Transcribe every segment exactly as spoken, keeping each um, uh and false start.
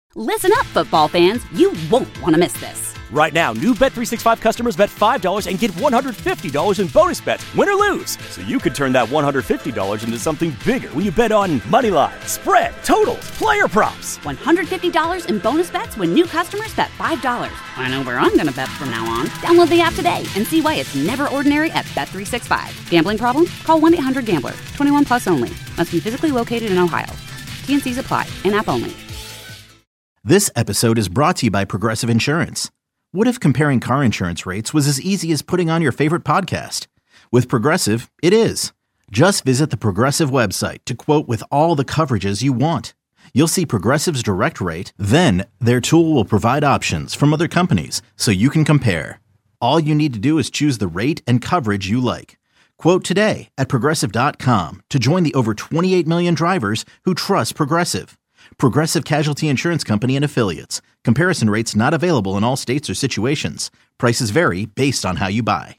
Listen up, football fans. You won't want to miss this. Right now, new Bet three sixty-five customers bet five dollars and get one hundred fifty dollars in bonus bets, win or lose. So you could turn that one hundred fifty dollars into something bigger when you bet on money line, spread, totals, player props. one hundred fifty dollars in bonus bets when new customers bet five dollars. I know where I'm going to bet from now on. Download the app today and see why it's never ordinary at Bet three sixty-five. Gambling problem? Call one eight hundred gambler. twenty-one plus only. Must be physically located in Ohio. T N Cs apply. In-app only. This episode is brought to you by Progressive Insurance. What if comparing car insurance rates was as easy as putting on your favorite podcast? With Progressive, it is. Just visit the Progressive website to quote with all the coverages you want. You'll see Progressive's direct rate, then their tool will provide options from other companies so you can compare. All you need to do is choose the rate and coverage you like. Quote today at Progressive dot com to join the over twenty-eight million drivers who trust Progressive. Progressive Casualty Insurance Company and Affiliates. Comparison rates not available in all states or situations. Prices vary based on how you buy.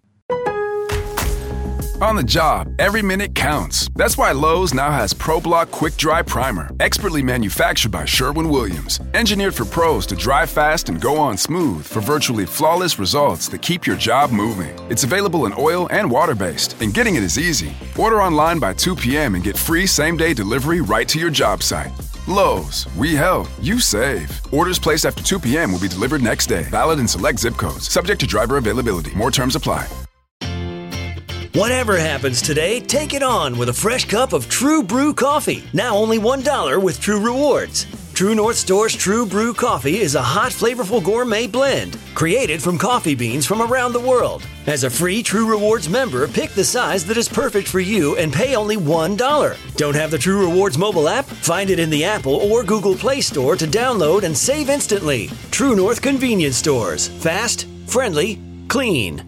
On the job, every minute counts. That's why Lowe's now has ProBlock Quick Dry Primer, expertly manufactured by Sherwin-Williams. Engineered for pros to dry fast and go on smooth for virtually flawless results that keep your job moving. It's available in oil and water-based, and getting it is easy. Order online by two p.m. and get free same-day delivery right to your job site. Lowe's, we help, you save. Orders placed after two p.m. will be delivered next day. Valid in select zip codes. Subject to driver availability. More terms apply. Whatever happens today, take it on with a fresh cup of True Brew coffee. Now only one dollar with True Rewards. True North Store's True Brew coffee is a hot, flavorful gourmet blend created from coffee beans from around the world. As a free True Rewards member, pick the size that is perfect for you and pay only one dollar. Don't have the True Rewards mobile app? Find it in the Apple or Google Play Store to download and save instantly. True North Convenience Stores. Fast, friendly, clean.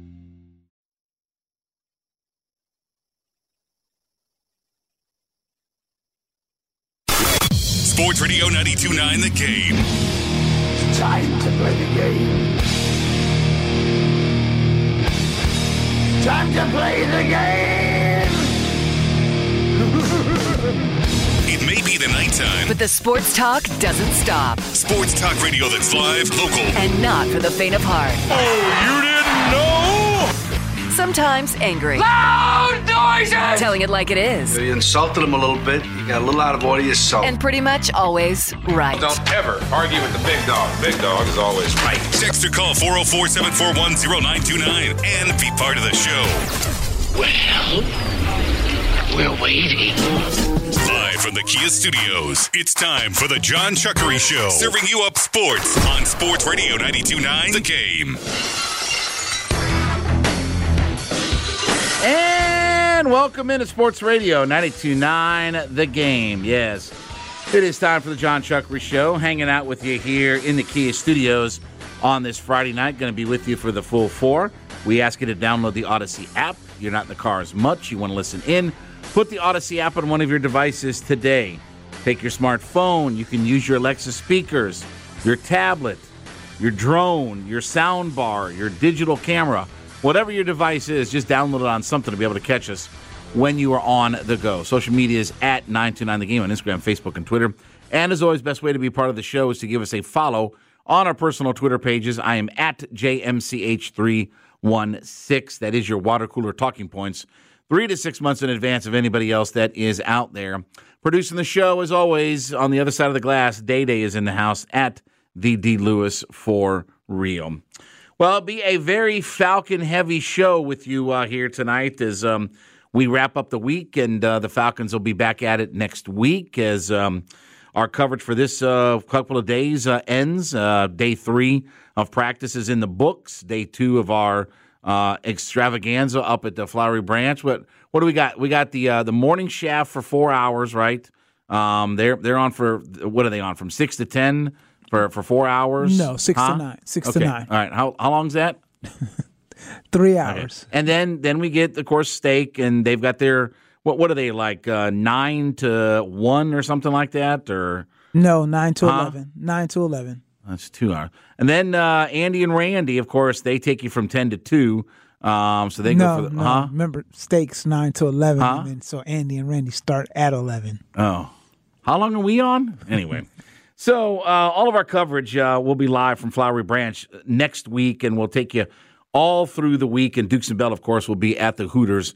Sports Radio ninety-two point nine The Game. It's time to play the game. Time to play the game. It may be the nighttime, but the sports talk doesn't stop. Sports talk radio that's live, local, and not for the faint of heart. Oh, you didn't know? Sometimes angry. Loud noises! Telling it like it is. You insulted him a little bit. You got a little out of order yourself. And pretty much always right. Don't ever argue with the big dog. Big dog is always right. Text or call four oh four, seven four one, oh nine two nine and be part of the show. Well, we're waiting. Live from the Kia Studios, it's time for the John Chuckery Show. Serving you up sports on Sports Radio ninety-two point nine The Game. And welcome into Sports Radio ninety-two point nine The Game. Yes, it is time for the John Chuckery Show. Hanging out with you here in the Kia Studios on this Friday night. Going to be with you for the full four. We ask you to download the Odyssey app. You're not in the car as much. You want to listen in. Put the Odyssey app on one of your devices today. Take your smartphone. You can use your Alexa speakers, your tablet, your drone, your sound bar, your digital camera. Whatever your device is, just download it on something to be able to catch us when you are on the go. Social media is at nine two nine The Game on Instagram, Facebook, and Twitter. And as always, best way to be part of the show is to give us a follow on our personal Twitter pages. I am at J M C H three one six. That is your water cooler talking points. Three to six months in advance of anybody else that is out there. Producing the show, as always, on the other side of the glass, Day Day is in the house at the D. Lewis for real. Well, it'll be a very Falcon-heavy show with you uh, here tonight as um, we wrap up the week, and uh, the Falcons will be back at it next week as um, our coverage for this uh, couple of days uh, ends. Uh, day three of practice is in the books. Day two of our uh, extravaganza up at the Flowery Branch. What what do we got? We got the uh, the morning shaft for four hours, right? Um, they're they're on for what are they on from six to ten? For for four hours? No, six huh? to nine. Six okay. to nine. All right. How how long's that? Three hours. Okay. And then then we get, of course, steak, and they've got their what what are they like uh, nine to one or something like that, or no nine to huh? eleven. Nine to eleven. That's two hours. And then uh, Andy and Randy, of course, they take you from ten to two. Um, so they no, go for the no. huh? Remember, steaks nine to eleven, huh? and then so Andy and Randy start at eleven. Oh, how long are we on? Anyway. So uh, all of our coverage uh, will be live from Flowery Branch next week, and we'll take you all through the week. And Dukes and Bell, of course, will be at the Hooters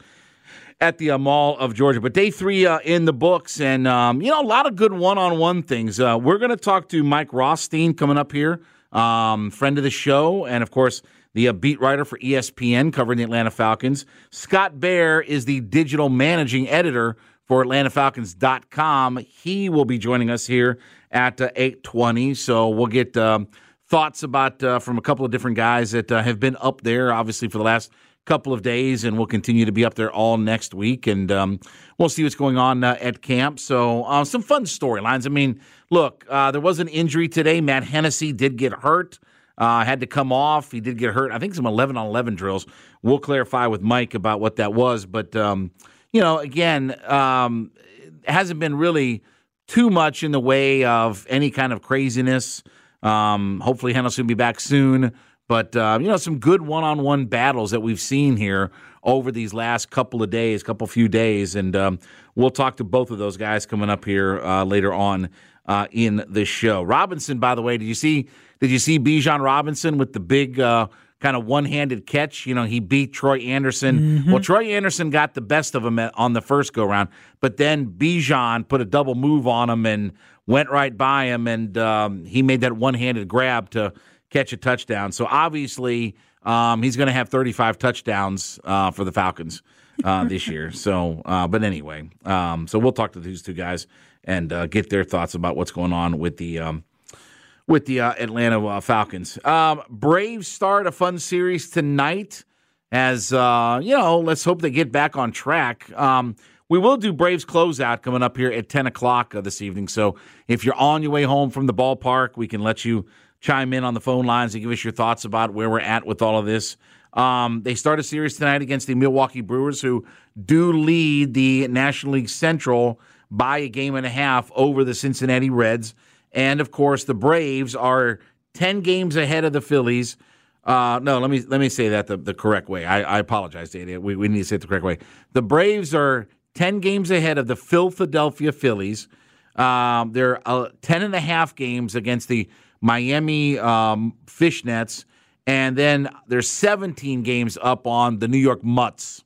at the uh, Mall of Georgia. But day three uh, in the books, and, um, you know, a lot of good one-on-one things. Uh, we're going to talk to Mike Rothstein coming up here, um, friend of the show, and, of course, the uh, beat writer for E S P N covering the Atlanta Falcons. Scott Bair is the digital managing editor for Atlanta Falcons dot com. He will be joining us here at uh, eight twenty, so we'll get um, thoughts about uh, from a couple of different guys that uh, have been up there, obviously, for the last couple of days, and we'll continue to be up there all next week, and um, we'll see what's going on uh, at camp. So uh, some fun storylines. I mean, look, uh, there was an injury today. Matt Hennessy did get hurt. Uh, had to come off. He did get hurt. I think some eleven on eleven drills. We'll clarify with Mike about what that was. But, um, you know, again, um, it hasn't been really too much in the way of any kind of craziness. Um, hopefully Hennessy will be back soon. But, uh, you know, some good one-on-one battles that we've seen here over these last couple of days, couple few days. And um, we'll talk to both of those guys coming up here uh, later on uh, in the show. Robinson, by the way, did you see did you see Bijan Robinson with the big uh, kind of one-handed catch? You know, he beat Troy Anderson. Mm-hmm. Well, Troy Anderson got the best of him at, on the first go-round, but then Bijan put a double move on him and went right by him, and um, he made that one-handed grab to catch a touchdown. So obviously um, he's going to have thirty-five touchdowns uh, for the Falcons uh, this year. So, uh, but anyway, um, so we'll talk to these two guys and uh, get their thoughts about what's going on with the um, with the uh, Atlanta uh, Falcons. Um, Braves start a fun series tonight. As uh, you know, let's hope they get back on track. Um, we will do Braves closeout coming up here at ten o'clock uh, this evening. So if you're on your way home from the ballpark, we can let you chime in on the phone lines and give us your thoughts about where we're at with all of this. Um, they start a series tonight against the Milwaukee Brewers, who do lead the National League Central by a game and a half over the Cincinnati Reds. And, of course, the Braves are ten games ahead of the Phillies. Uh, no, let me let me say that the, the correct way. I, I apologize, Dana. We, we need to say it the correct way. The Braves are ten games ahead of the Philadelphia Phillies. Um, they're uh, ten and a half games against the Miami um, Fishnets, and then there's seventeen games up on the New York Mutts.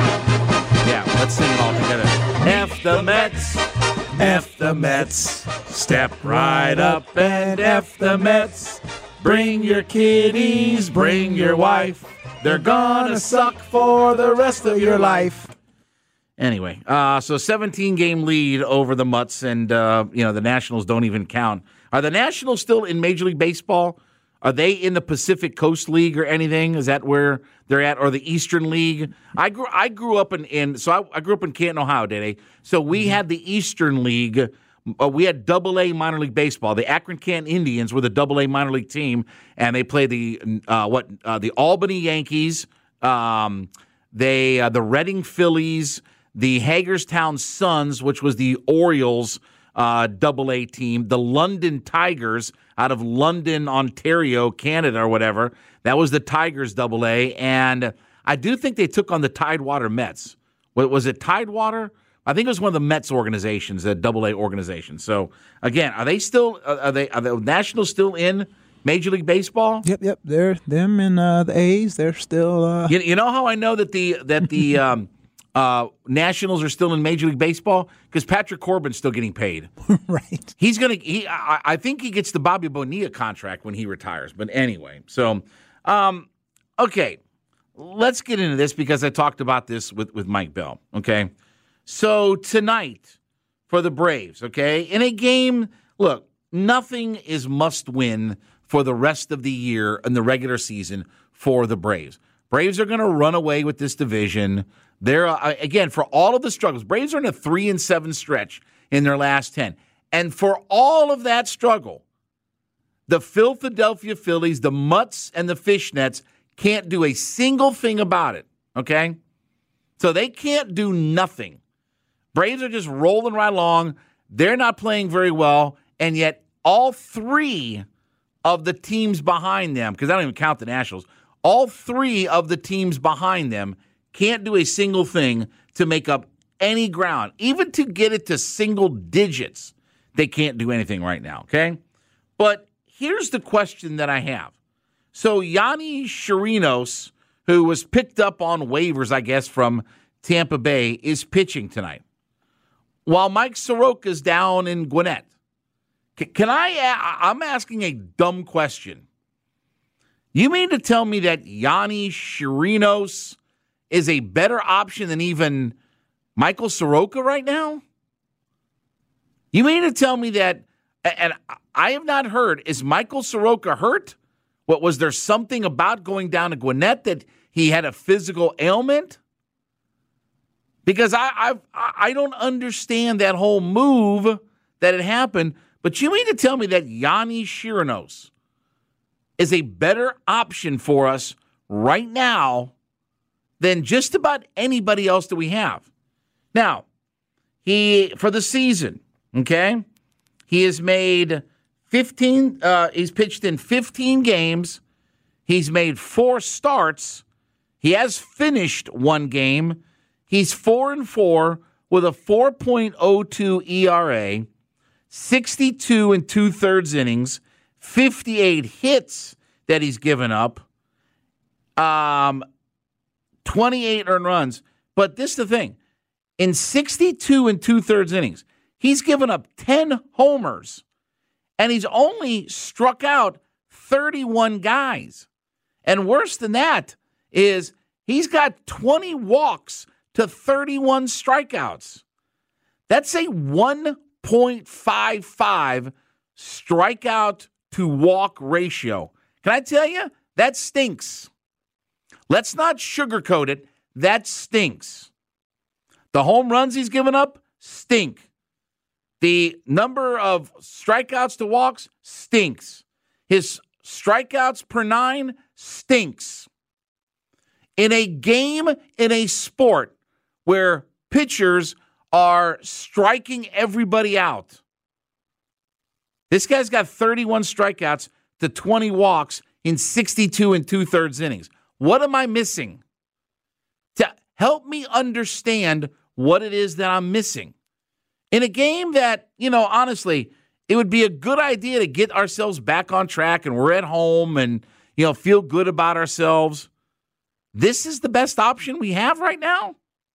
Yeah, let's sing it all together. F the Mets, F the Mets, step right up and F the Mets. Bring your kiddies, bring your wife. They're gonna suck for the rest of your life. Anyway, uh, so seventeen-game lead over the Mutts, and uh, you know the Nationals don't even count. Are the Nationals still in Major League Baseball? Are they in the Pacific Coast League or anything? Is that where they're at, or the Eastern League? I grew I grew up in, in so I, I grew up in Canton, Ohio, did I? So we had the Eastern League. Uh, we had Double A minor league baseball. The Akron Canton Indians were the Double A minor league team, and they played the uh, what uh, the Albany Yankees, um, they uh, the Reading Phillies, the Hagerstown Suns, which was the Orioles uh, Double A team, the London Tigers out of London, Ontario, Canada, or whatever. That was the Tigers Double A, and I do think they took on the Tidewater Mets. What was it, Tidewater? I think it was one of the Mets organizations, that Double A organization. So again, are they still? Are they? Are the Nationals still in Major League Baseball? Yep, yep. They're them and uh, the A's. They're still. Uh... You, you know how I know that the that the um, uh, Nationals are still in Major League Baseball? Because Patrick Corbin's still getting paid. Right. He's gonna. He. I, I think he gets the Bobby Bonilla contract when he retires. But anyway, so um, okay, let's get into this because I talked about this with with Mike Bell. Okay. So tonight for the Braves, okay, in a game, look, nothing is must win for the rest of the year in the regular season for the Braves. Braves are going to run away with this division. They're, uh, again, for all of the struggles, Braves are in a three and seven stretch in their last ten. And for all of that struggle, the Philadelphia Phillies, the Mutts, and the Fishnets can't do a single thing about it, okay? So they can't do nothing. Braves are just rolling right along. They're not playing very well, and yet all three of the teams behind them, because I don't even count the Nationals, all three of the teams behind them can't do a single thing to make up any ground. Even to get it to single digits, they can't do anything right now, okay? But here's the question that I have. So Yanni Chirinos, who was picked up on waivers, I guess, from Tampa Bay, is pitching tonight, while Mike Soroka's down in Gwinnett. C- can I, I'm asking a dumb question. You mean to tell me that Yanni Chirinos is a better option than even Michael Soroka right now? You mean to tell me that, and I have not heard, is Michael Soroka hurt? What, was there something about going down to Gwinnett that he had a physical ailment? Because I I've, I don't understand that whole move that had happened. But you mean to tell me that Yanni Chirinos is a better option for us right now than just about anybody else that we have? Now, he, for the season, okay, he has made fifteen, uh, he's pitched in fifteen games. He's made four starts. He has finished one game. He's four and four with a four point oh two E R A, sixty-two and two-thirds innings, fifty-eight hits that he's given up, um, twenty-eight earned runs. But this is the thing. In sixty-two and two-thirds innings, he's given up ten homers, and he's only struck out thirty-one guys. And worse than that is he's got twenty walks to thirty-one strikeouts. That's a one point five five strikeout to walk ratio. Can I tell you? That stinks. Let's not sugarcoat it. That stinks. The home runs he's given up stink. The number of strikeouts to walks stinks. His strikeouts per nine stinks. In a game, in a sport where pitchers are striking everybody out, this guy's got thirty-one strikeouts to twenty walks in sixty-two and two-thirds innings. What am I missing? To help me understand what it is that I'm missing. In a game that, you know, honestly, it would be a good idea to get ourselves back on track and we're at home and, you know, feel good about ourselves. This is the best option we have right now?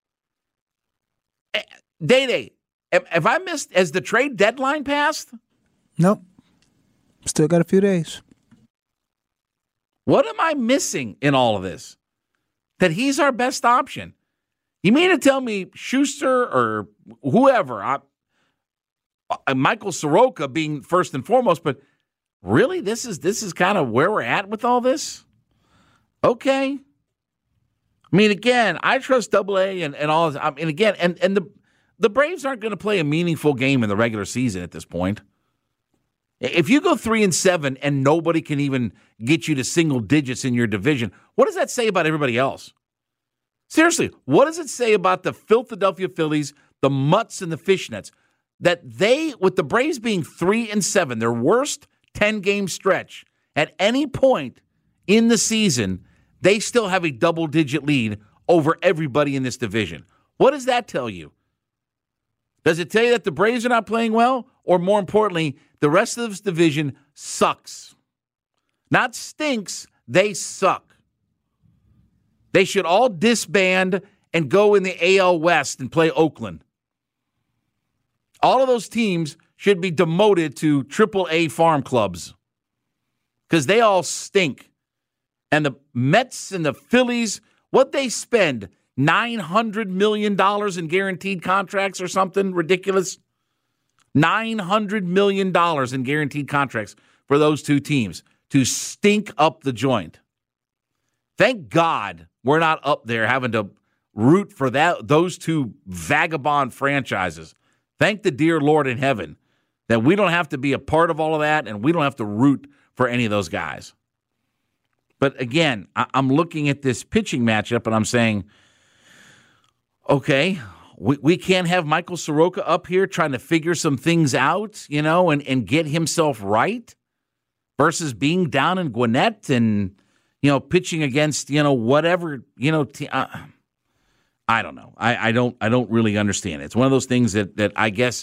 Day-Day, have I missed, has the trade deadline passed? Nope. Still got a few days. What am I missing in all of this? That he's our best option. You mean to tell me Schuster or whoever, I, Michael Soroka being first and foremost, but really this is this is kind of where we're at with all this? Okay. I mean, again, I trust Double A and, and all this. I mean, again, and, and the the Braves aren't going to play a meaningful game in the regular season at this point. If you go three and seven and nobody can even get you to single digits in your division, what does that say about everybody else? Seriously, what does it say about the Philadelphia Phillies, the Mutts, and the Fishnets, that they, with the Braves being three and seven, their worst ten-game stretch, at any point in the season, they still have a double-digit lead over everybody in this division? What does that tell you? Does it tell you that the Braves are not playing well? Or more importantly, the rest of this division sucks? Not stinks, they suck. They should all disband and go in the A L West and play Oakland. All of those teams should be demoted to triple A farm clubs because they all stink. And the Mets and the Phillies, what they spend, nine hundred million dollars in guaranteed contracts or something ridiculous? nine hundred million dollars in guaranteed contracts for those two teams to stink up the joint. Thank God we're not up there having to root for that those two vagabond franchises. Thank the dear Lord in heaven that we don't have to be a part of all of that and we don't have to root for any of those guys. But again, I- I'm looking at this pitching matchup and I'm saying, okay, we, we can't have Michael Soroka up here trying to figure some things out, you know, and, and get himself right versus being down in Gwinnett and, you know, pitching against, you know, whatever, you know, t- uh, I don't know. I, I don't I don't really understand it. It's one of those things that, that I guess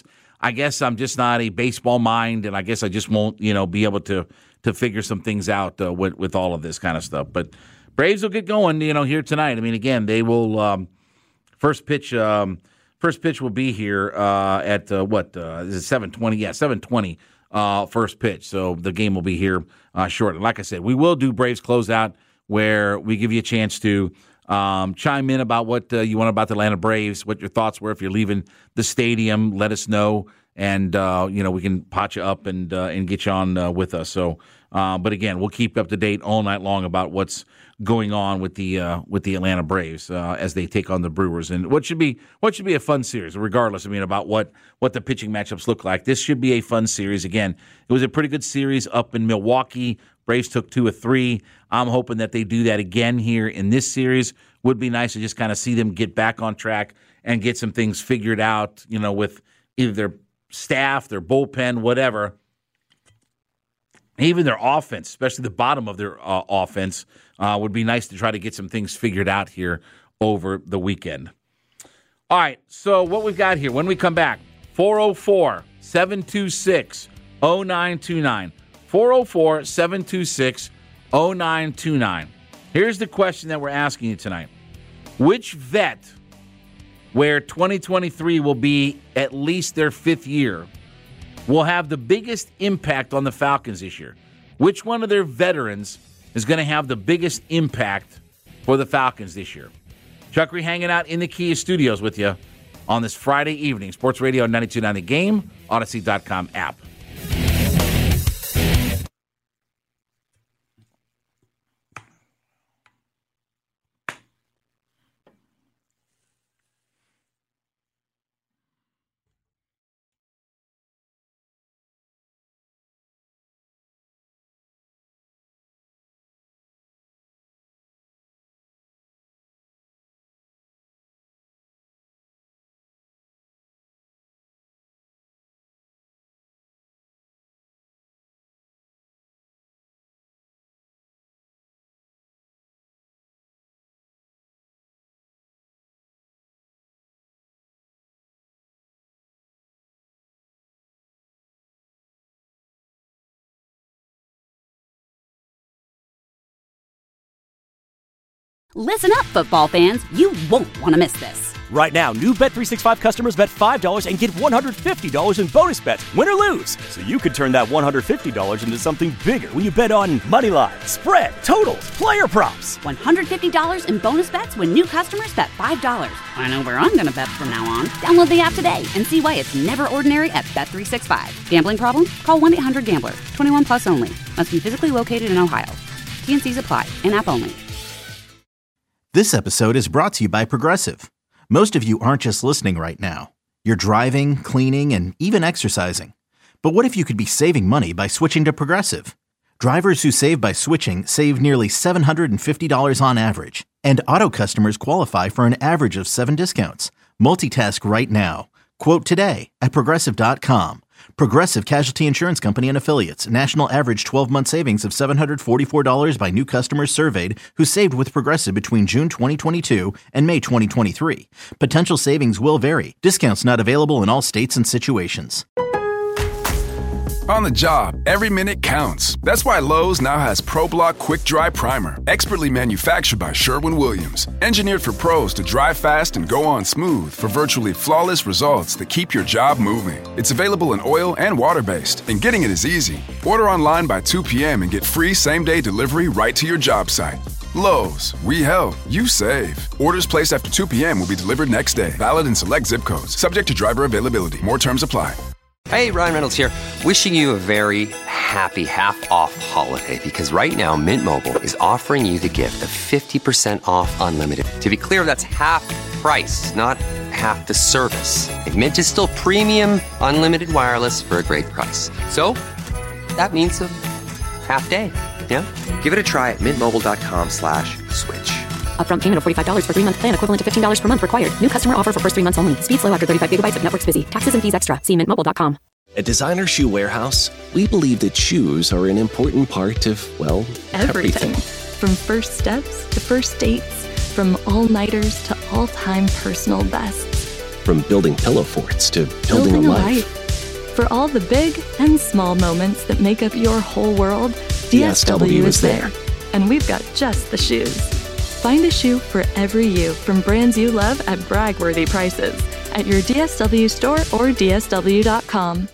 I guess I'm just not a baseball mind, and I guess I just won't, you know, be able to to figure some things out uh, with with all of this kind of stuff. But Braves will get going, you know, here tonight. I mean, again, they will um, first pitch. Um, first pitch will be here uh, at uh, what uh, is it seven twenty? Yeah, seven twenty. Uh, first pitch. So the game will be here uh, shortly. Like I said, we will do Braves Closeout where we give you a chance to um, chime in about what uh, you want about the Atlanta Braves, what your thoughts were if you're leaving the stadium. Let us know, and uh, you know we can pot you up and uh, and get you on uh, with us. So, uh, but again, we'll keep up to date all night long about what's going on with the uh, with the Atlanta Braves uh, as they take on the Brewers, and what should be what should be a fun series, regardless. I mean, about what what the pitching matchups look like. This should be a fun series. Again, it was a pretty good series up in Milwaukee. Braves took two or three. I'm hoping that they do that again here in this series. Would be nice to just kind of see them get back on track and get some things figured out. You know, with either their staff, their bullpen, whatever. Even their offense, especially the bottom of their uh, offense, uh, would be nice to try to get some things figured out here over the weekend. All right, so what we've got here, when we come back, four oh four, seven two six, oh nine two nine. four oh four, seven two six, oh nine two nine. Here's the question that we're asking you tonight. Which vet, where twenty twenty-three will be at least their fifth year, will have the biggest impact on the Falcons this year? Which one of their veterans is going to have the biggest impact for the Falcons this year? Chuckery hanging out in the Kia studios with you on this Friday evening. Sports Radio ninety-two point nine The Game, Odyssey dot com app. Listen up, football fans. You won't want to miss this. Right now, new Bet three sixty-five customers bet five dollars and get one hundred fifty dollars in bonus bets, win or lose. So you could turn that one hundred fifty dollars into something bigger when you bet on money line, spread, totals, player props. one hundred fifty dollars in bonus bets when new customers bet five dollars. I know where I'm going to bet from now on. Download the app today and see why it's never ordinary at Bet three sixty-five. Gambling problem? Call one eight hundred gambler. twenty-one plus only. Must be physically located in Ohio. T N Cs apply. In-app only. This episode is brought to you by Progressive. Most of you aren't just listening right now. You're driving, cleaning, and even exercising. But what if you could be saving money by switching to Progressive? Drivers who save by switching save nearly seven hundred fifty dollars on average. And auto customers qualify for an average of seven discounts. Multitask right now. Quote today at Progressive dot com. Progressive Casualty Insurance Company and Affiliates. National average twelve-month savings of seven hundred forty-four dollars by new customers surveyed who saved with Progressive between June twenty twenty-two and May twenty twenty-three. Potential savings will vary. Discounts not available in all states and situations. On the job, every minute counts. That's why Lowe's now has ProBlock Quick Dry Primer, expertly manufactured by Sherwin-Williams. Engineered for pros to dry fast and go on smooth for virtually flawless results that keep your job moving. It's available in oil and water-based, and getting it is easy. Order online by two p.m. and get free same-day delivery right to your job site. Lowe's, we help, you save. Orders placed after two p.m. will be delivered next day. Valid in select zip codes. Subject to driver availability. More terms apply. Hey, Ryan Reynolds here. Wishing you a very happy half-off holiday, because right now Mint Mobile is offering you the gift of fifty percent off unlimited. To be clear, that's half price, not half the service. And Mint is still premium unlimited wireless for a great price. So that means a half day, yeah? Give it a try at mintmobile.com slash switch. Upfront payment of forty-five dollars for three-month plan equivalent to fifteen dollars per month required. New customer offer for first three months only. Speed slow after thirty-five gigabytes if network's busy. Taxes and fees extra. See mint mobile dot com. At Designer Shoe Warehouse, we believe that shoes are an important part of, well, everything. everything. From first steps to first dates, from all-nighters to all-time personal bests. From building pillow forts to building, building a a life. life. For all the big and small moments that make up your whole world, D S W is there. And we've got just the shoes. Find a shoe for every you from brands you love at brag-worthy prices at your D S W store or D S W dot com.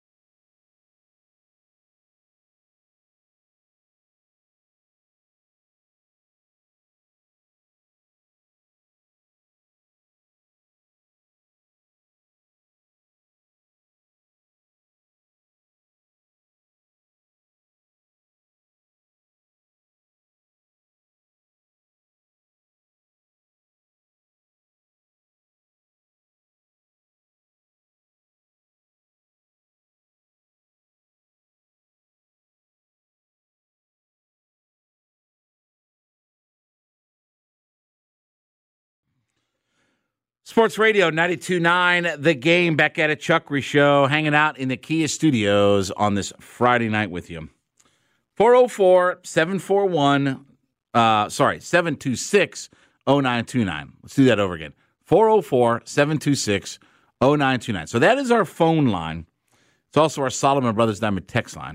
Sports Radio ninety-two point nine, The Game, back at a Chuckery Show, hanging out in the Kia studios on this Friday night with you. four oh four, seven four one, uh, sorry, seven two six, oh nine two nine. Let's do that over again. four oh four, seven two six, oh nine two nine. So that is our phone line. It's also our Solomon Brothers Diamond text line.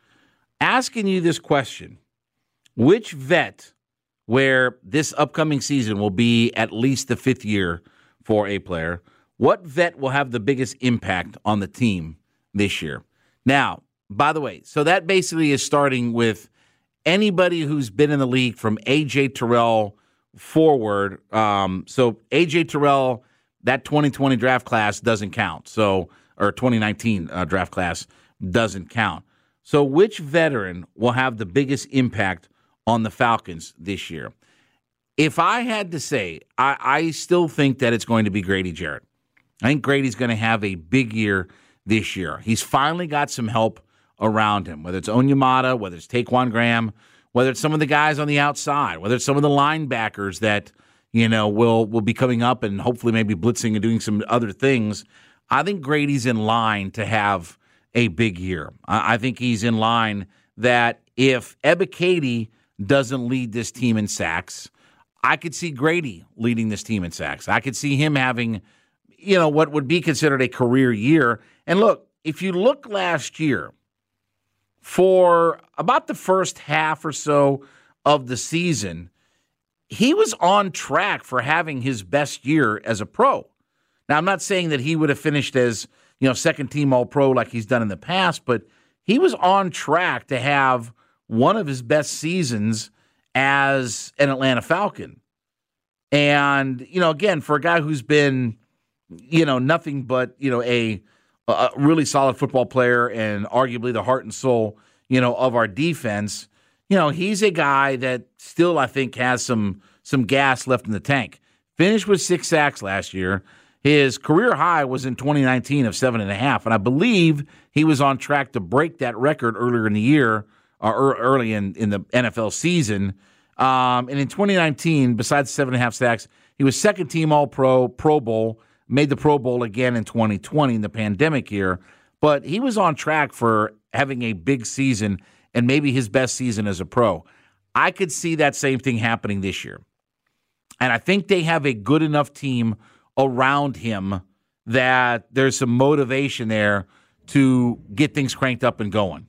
Asking you this question: which vet, where this upcoming season will be at least the fifth year for a player, what vet will have the biggest impact on the team this year? Now, by the way, so that basically is starting with anybody who's been in the league from A J Terrell forward. Um, so A J Terrell, that twenty twenty draft class doesn't count. So, or twenty nineteen uh, draft class doesn't count. So which veteran will have the biggest impact on the Falcons this year? If I had to say, I, I still think that it's going to be Grady Jarrett. I think Grady's going to have a big year this year. He's finally got some help around him, whether it's Onyemata, whether it's Taquan Graham, whether it's some of the guys on the outside, whether it's some of the linebackers that, you know, will will be coming up and hopefully maybe blitzing and doing some other things. I think Grady's in line to have a big year. I, I think he's in line that if Ebiketie doesn't lead this team in sacks, I could see Grady leading this team in sacks. I could see him having, you know, what would be considered a career year. And look, if you look last year, for about the first half or so of the season, he was on track for having his best year as a pro. Now, I'm not saying that he would have finished as, you know, second team All-Pro like he's done in the past, but he was on track to have one of his best seasons as an Atlanta Falcon. And, you know, again, for a guy who's been, you know, nothing but, you know, a, a really solid football player and arguably the heart and soul, you know, of our defense, you know, he's a guy that still, I think, has some some gas left in the tank. Finished with six sacks last year. His career high was in twenty nineteen of seven and a half, and I believe he was on track to break that record earlier in the year, or early in, in the N F L season. Um, and in twenty nineteen, besides seven and a half sacks, he was second team All-Pro, Pro Bowl, made the Pro Bowl again in twenty twenty, in the pandemic year. But he was on track for having a big season and maybe his best season as a pro. I could see that same thing happening this year. And I think they have a good enough team around him that there's some motivation there to get things cranked up and going,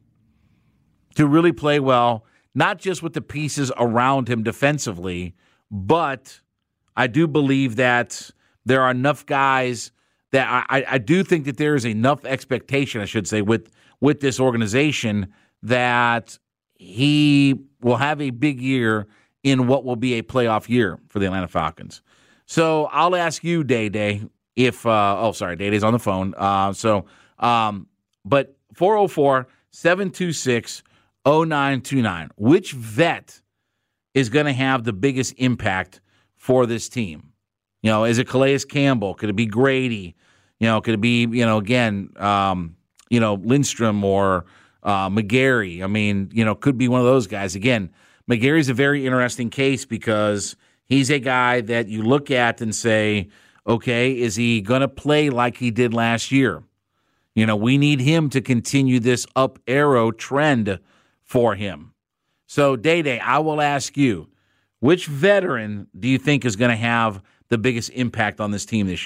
to really play well, not just with the pieces around him defensively, but I do believe that there are enough guys that I, I do think that there is enough expectation, I should say, with, with this organization that he will have a big year in what will be a playoff year for the Atlanta Falcons. So I'll ask you, Day Day, if uh, oh sorry, Day Day's on the phone. Uh, so, um, but four oh four, seven two six, oh nine two nine. Which vet is going to have the biggest impact for this team? You know, is it Calais Campbell? Could it be Grady? You know, could it be, you know, again, um, you know, Lindstrom or uh, McGarry? I mean, you know, could be one of those guys. Again, McGarry's a very interesting case because he's a guy that you look at and say, okay, is he going to play like he did last year? You know, we need him to continue this up arrow trend for him. So, Day Day, I will ask you, which veteran do you think is going to have the biggest impact on this team this year?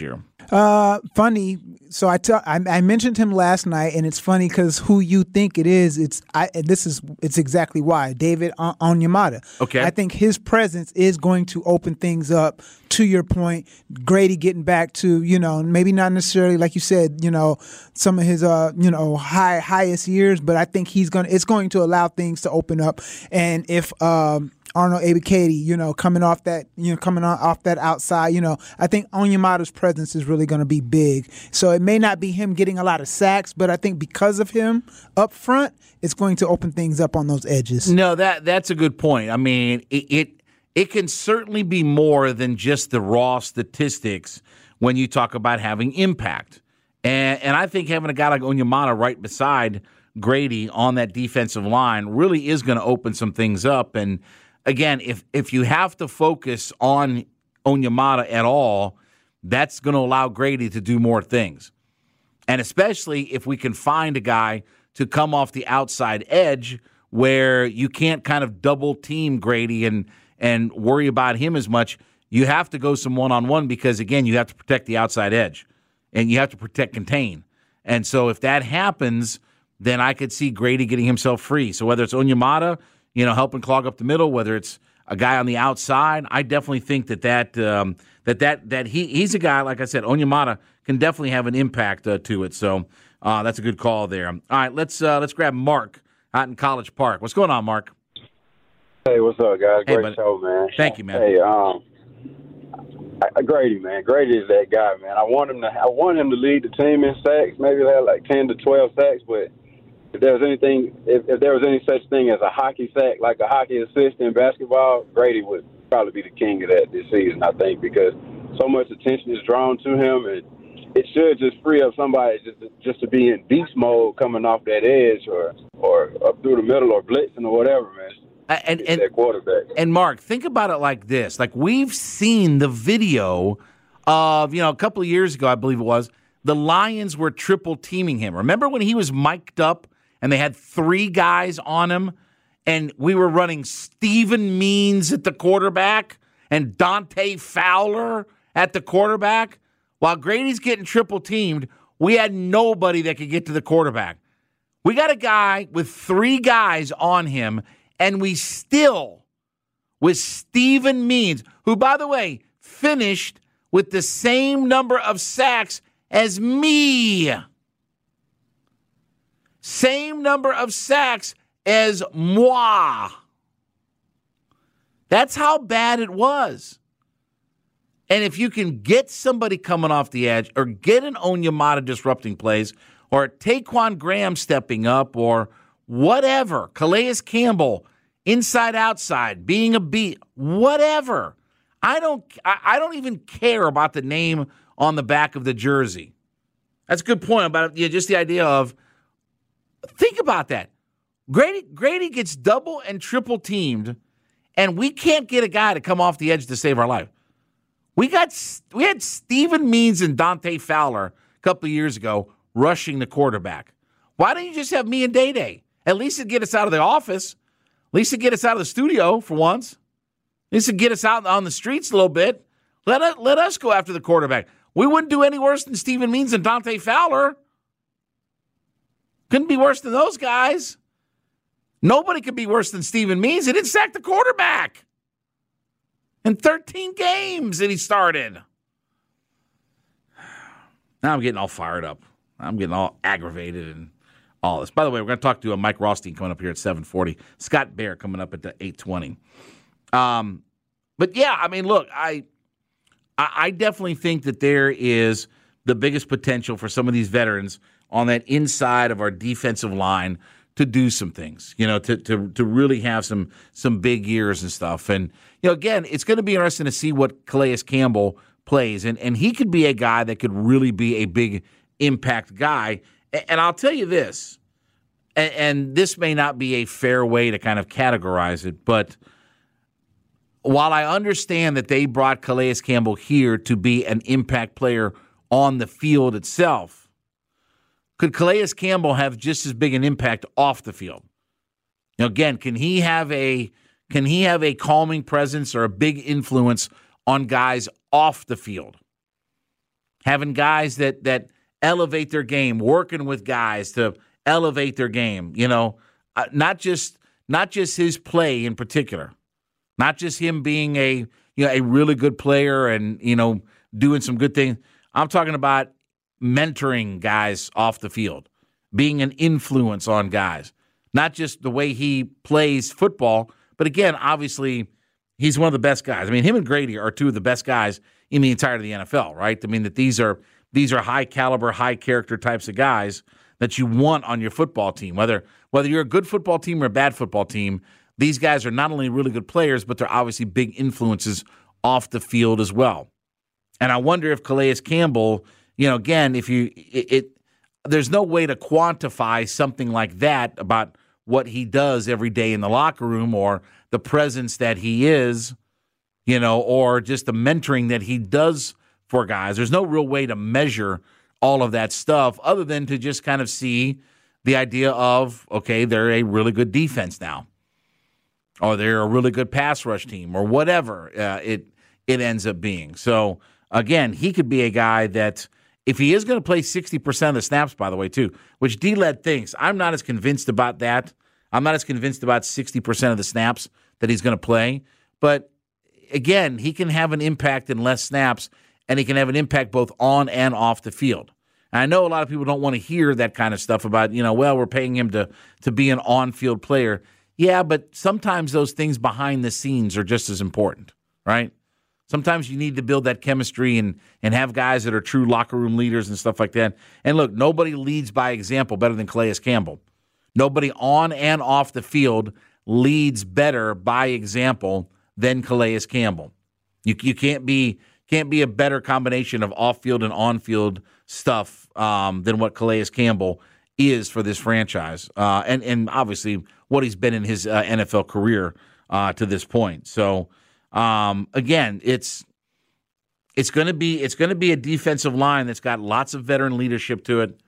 Uh, funny. So I, tell, I I mentioned him last night, and it's funny because who you think it is, it's I. This is it's exactly why David Onyemata. Okay, I think his presence is going to open things up. To your point, Grady getting back to you know maybe not necessarily like you said you know some of his uh you know high highest years, but I think he's gonna it's going to allow things to open up. And if um. Arnold Ebiketie, you know, coming off that, you know, coming on, off that outside, you know, I think Onyemata's presence is really going to be big. So it may not be him getting a lot of sacks, but I think because of him up front, it's going to open things up on those edges. No, that that's a good point. I mean, it it, it can certainly be more than just the raw statistics when you talk about having impact. And and I think having a guy like Onyemata right beside Grady on that defensive line really is going to open some things up. And again, if if you have to focus on Onyemata at all, that's going to allow Grady to do more things. And especially if we can find a guy to come off the outside edge where you can't kind of double team Grady and, and worry about him as much, you have to go some one-on-one because, again, you have to protect the outside edge and you have to protect contain. And so if that happens, then I could see Grady getting himself free. So whether it's Onyemata, you know, helping clog up the middle, whether it's a guy on the outside, I definitely think that that um, that that that he he's a guy, like I said, Onyemata can definitely have an impact uh, to it. So uh, that's a good call there. All right, let's uh, let's grab Mark out in College Park. What's going on, Mark? Hey, what's up, guys? Hey, Great buddy. show, man. Thank you, man. Hey, um, I, Grady, man, Grady is that guy, man. I want him to I want him to lead the team in sacks. Maybe he'll have like ten to twelve sacks, but. If there was anything, if, if there was any such thing as a hockey sack, like a hockey assist in basketball, Grady would probably be the king of that this season, I think, because so much attention is drawn to him, and it should just free up somebody just to, just to be in beast mode coming off that edge or or up through the middle or blitzing or whatever, man. Uh, and and that quarterback. And Mark, think about it like this: like we've seen the video of you know a couple of years ago, I believe it was, the Lions were triple teaming him. Remember when he was mic'd up? And they had three guys on him, and we were running Steven Means at the quarterback and Dante Fowler at the quarterback. While Grady's getting triple teamed, we had nobody that could get to the quarterback. We got a guy with three guys on him, and we still, with Steven Means, who, by the way, finished with the same number of sacks as me. Same number of sacks as moi. That's how bad it was. And if you can get somebody coming off the edge or get an Onyemata disrupting plays or Taquan Graham stepping up or whatever, Calais Campbell, inside, outside, being a beat, whatever. I don't, I don't even care about the name on the back of the jersey. That's a good point about yeah, just the idea of, think about that. Grady Grady gets double and triple teamed, and we can't get a guy to come off the edge to save our life. We got we had Steven Means and Dante Fowler a couple of years ago rushing the quarterback. Why don't you just have me and Day Day? At least it'd get us out of the office. At least it'd get us out of the studio for once. At least it'd get us out on the streets a little bit. Let us, let us go after the quarterback. We wouldn't do any worse than Steven Means and Dante Fowler. Couldn't be worse than those guys. Nobody could be worse than Steven Means. He didn't sack the quarterback in thirteen games that he started. Now I'm getting all fired up. I'm getting all aggravated and all this. By the way, we're going to talk to a Mike Rothstein coming up here at seven forty. Scott Bair coming up at the eight twenty. Um, but, yeah, I mean, look, I, I definitely think that there is the biggest potential for some of these veterans on that inside of our defensive line to do some things, you know, to to to really have some some big years and stuff. And, you know, again, it's going to be interesting to see what Calais Campbell plays. And, and he could be a guy that could really be a big impact guy. And I'll tell you this, and, and this may not be a fair way to kind of categorize it, but while I understand that they brought Calais Campbell here to be an impact player on the field itself, could Calais Campbell have just as big an impact off the field? Now, again, can he have a can he have a calming presence or a big influence on guys off the field? having guys that that elevate their game, working with guys to elevate their game. You know, uh, not just not just his play in particular, not just him being a you know a really good player and you know doing some good things. I'm talking about mentoring guys off the field, being an influence on guys, not just the way he plays football, but again, obviously, he's one of the best guys. I mean, him and Grady are two of the best guys in the entirety of the N F L, right? I mean, that these are these are high caliber, high character types of guys that you want on your football team. Whether whether you're a good football team or a bad football team, these guys are not only really good players, but they're obviously big influences off the field as well. And I wonder if Calais Campbell, you know, again, if you it, it there's no way to quantify something like that about what he does every day in the locker room or the presence that he is, you know, or just the mentoring that he does for guys. There's no real way to measure all of that stuff other than to just kind of see the idea of, okay, they're a really good defense now, or they're a really good pass rush team, or whatever uh, it it ends up being. So, again, he could be a guy that, if he is going to play sixty percent of the snaps, by the way, too, which D-Led thinks, I'm not as convinced about that. I'm not as convinced about sixty percent of the snaps that he's going to play. But, again, he can have an impact in less snaps, and he can have an impact both on and off the field. And I know a lot of people don't want to hear that kind of stuff about, you know, well, we're paying him to, to be an on-field player. Yeah, but sometimes those things behind the scenes are just as important, right? Sometimes you need to build that chemistry and, and have guys that are true locker room leaders and stuff like that. And look, nobody leads by example better than Calais Campbell. Nobody on and off the field leads better by example than Calais Campbell. You you can't be can't be a better combination of off-field and on-field stuff um, than what Calais Campbell is for this franchise, uh, and and obviously what he's been in his uh, N F L career uh, to this point. So. Um, again, it's it's going to be it's going to be a defensive line that's got lots of veteran leadership to it.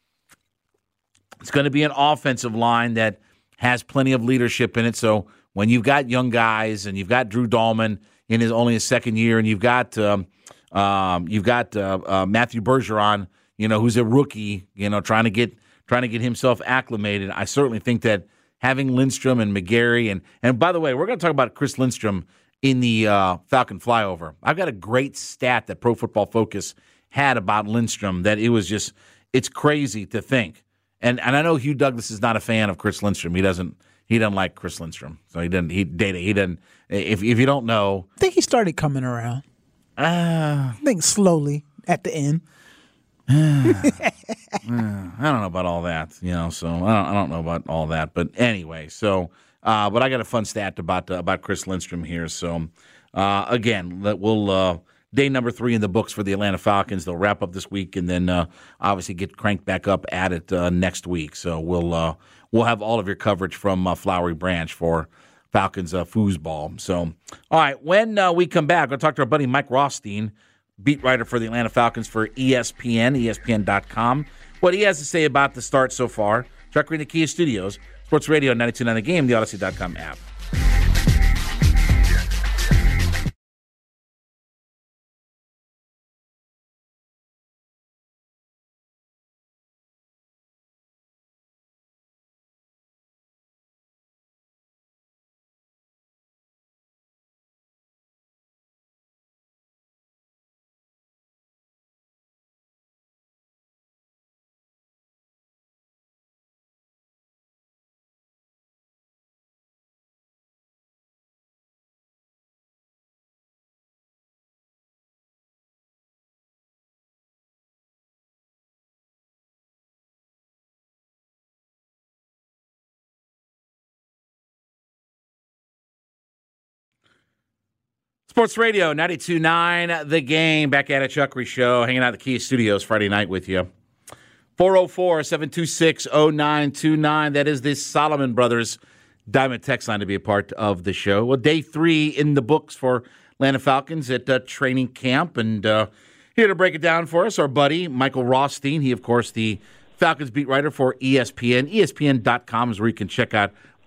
It's going to be an offensive line that has plenty of leadership in it. So when you've got young guys and you've got Drew Dahlman in his only his second year, and you've got um, um, you've got uh, uh, Matthew Bergeron, you know, who's a rookie, you know, trying to get trying to get himself acclimated. I certainly think that having Lindstrom and McGarry and and by the way, we're going to talk about Chris Lindstrom in the uh, Falcon flyover. I've got a great stat that Pro Football Focus had about Lindstrom that it was just, it's crazy to think. And and I know Hugh Douglas is not a fan of Chris Lindstrom. He doesn't he doesn't like Chris Lindstrom. So he doesn't, he, data, he doesn't, if, if you don't know. I think he started coming around. Uh, I think slowly at the end. uh, I don't know about all that, you know, so I don't, I don't know about all that. But anyway, so. Uh, but I got a fun stat about uh, about Chris Lindstrom here. So, uh, again, we'll uh, day number three in the books for the Atlanta Falcons. They'll wrap up this week and then uh, obviously get cranked back up at it uh, next week. So we'll uh, we'll have all of your coverage from uh, Flowery Branch for Falcons uh, foosball. So, all right, when uh, we come back, we'll talk to our buddy Mike Rothstein, beat writer for the Atlanta Falcons for E S P N, E S P N dot com. What he has to say about the start so far. Chuck Green, the Kia Studios. Sports Radio ninety-two point nine The Game, the Odyssey dot com app. Sports Radio ninety-two point nine The Game. Back at a Chuckery Show, hanging out at the Kia Studios Friday night with you. four oh four, seven two six, oh nine two nine. That is the Solomon Brothers Diamond text line to be a part of the show. Well, day three in the books for Atlanta Falcons at uh, training camp. And uh, here to break it down for us, our buddy Michael Rothstein. He, of course, the Falcons beat writer for E S P N. E S P N dot com is where you can check out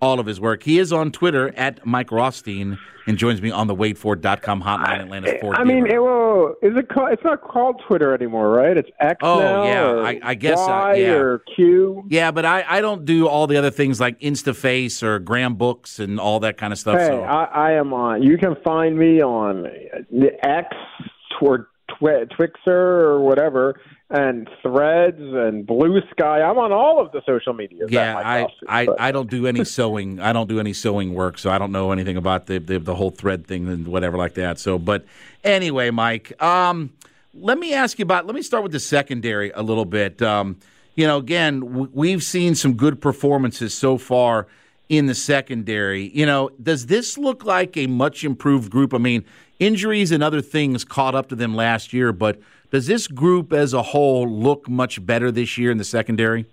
all of his work. He is on Twitter at Mike Rothstein and joins me on the wade ford dot com hotline, Atlanta's Ford I mean, dealer. it, well, is it called, it's not called Twitter anymore, right? It's X Oh, now, yeah, or I, I guess Y uh, yeah. or Q. Yeah, but I, I don't do all the other things like InstaFace or Graham Books and all that kind of stuff. Hey, so. I, I am on. You can find me on the X or Twi- Twixer or whatever, and Threads and Blue Sky. I'm on all of the social media. Yeah, I, I, I don't do any sewing. I don't do any sewing work, so I don't know anything about the the, the whole thread thing and whatever like that. So, but anyway, Mike, um, let me ask you about. Let me start with the secondary a little bit. Um, you know, again, w- we've seen some good performances so far in the secondary. You know, does this look like a much improved group? I mean, injuries and other things caught up to them last year, but does this group as a whole look much better this year in the secondary?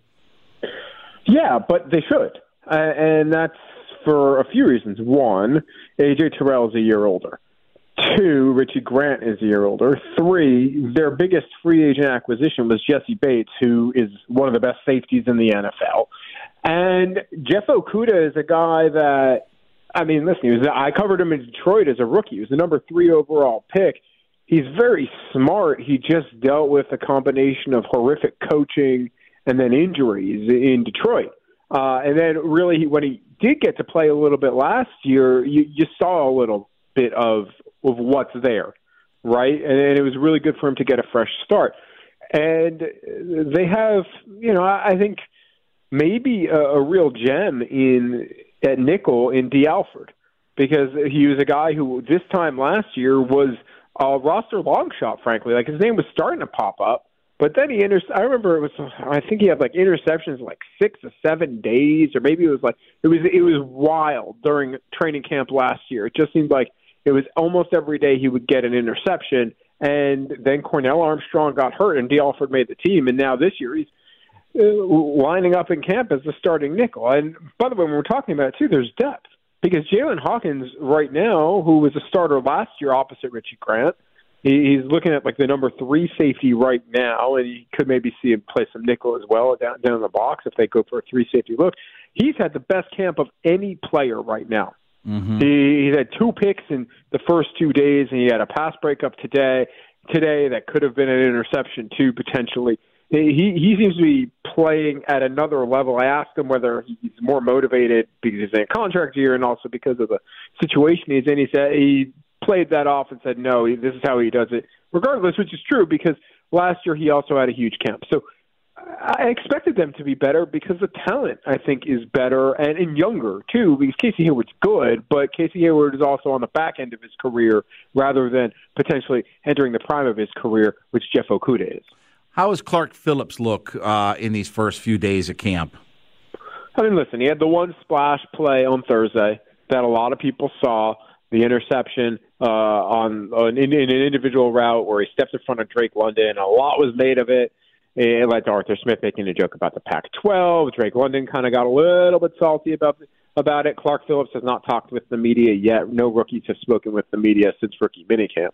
Yeah, but they should. Uh, and that's for a few reasons. One, A J Terrell is a year older. Two, Richie Grant is a year older. Three, their biggest free agent acquisition was Jesse Bates, who is one of the best safeties in the N F L. And Jeff Okudah is a guy that, I mean, listen, he was, I covered him in Detroit as a rookie. He was the number three overall pick. He's very smart. He just dealt with a combination of horrific coaching and then injuries in Detroit. Uh, and then really when he did get to play a little bit last year, you, you saw a little bit of, of what's there, right? And, and it was really good for him to get a fresh start. And they have, you know, I, I think maybe a, a real gem in at nickel in D. Alford, because he was a guy who this time last year was a roster long shot, frankly. Like his name was starting to pop up, but then he inter- I remember it was, I think he had like interceptions like six or seven days, or maybe it was like, it was, it was wild during training camp last year. It just seemed like it was almost every day he would get an interception. And then Cornell Armstrong got hurt and D. Alford made the team. And now this year he's lining up in camp as the starting nickel. And by the way, when we're talking about it too, there's depth, because Jalen Hawkins right now, who was a starter last year opposite Richie Grant, he, he's looking at like the number three safety right now, and you could maybe see him play some nickel as well down, down in the box if they go for a three safety look. He's had the best camp of any player right now. Mm-hmm. He, he's had two picks in the first two days, and he had a pass breakup today, today that could have been an interception too, potentially. He he seems to be playing at another level. I asked him whether he's more motivated because he's in a contract year and also because of the situation he's in. He said he played that off and said, no, this is how he does it, regardless, which is true because last year he also had a huge camp. So I expected them to be better because the talent, I think, is better and, and younger, too, because Casey Hayward's good, but Casey Hayward is also on the back end of his career rather than potentially entering the prime of his career, which Jeff Okudah is. How does Clark Phillips look uh, in these first few days of camp? I mean, listen, he had the one splash play on Thursday that a lot of people saw, the interception uh, on, on in, in an individual route where he stepped in front of Drake London. A lot was made of it. It led to Arthur Smith making a joke about the Pac twelve. Drake London kind of got a little bit salty about about it. Clark Phillips has not talked with the media yet. No rookies have spoken with the media since rookie minicamp.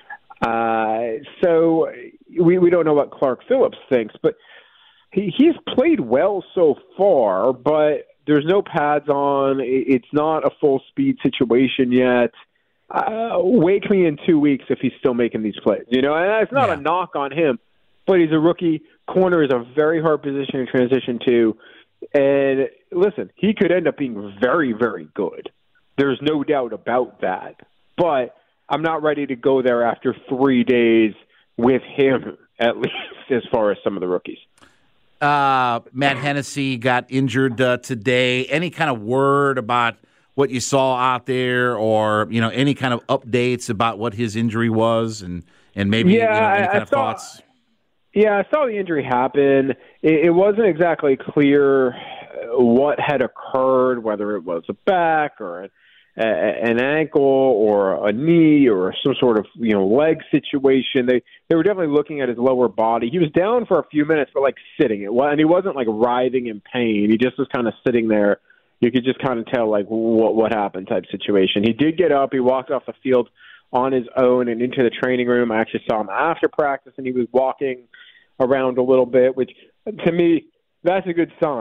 Uh, so we, we don't know what Clark Phillips thinks, but he, he's played well so far, but there's no pads on. It's not a full speed situation yet. Uh, wake me in two weeks if he's still making these plays, you know, and it's not yeah. a knock on him, but he's a rookie. Corner is a very hard position to transition to. And listen, he could end up being very, very good. There's no doubt about that, but I'm not ready to go there after three days with him, at least as far as some of the rookies. Uh, Matt Hennessy got injured uh, today. Any kind of word about what you saw out there, or you know, any kind of updates about what his injury was, and and maybe yeah, you know, any I, kind I of saw, thoughts? Yeah, I saw the injury happen. It, it wasn't exactly clear what had occurred, whether it was a back or a an ankle or a knee or some sort of, you know, leg situation. They they were definitely looking at his lower body. He was down for a few minutes, but like sitting it, and he wasn't like writhing in pain. He just was kind of sitting there. You could just kind of tell like what what happened type situation. He did get up. He walked off the field on his own and into the training room. I actually saw him after practice, and he was walking around a little bit, which to me, that's a good sign.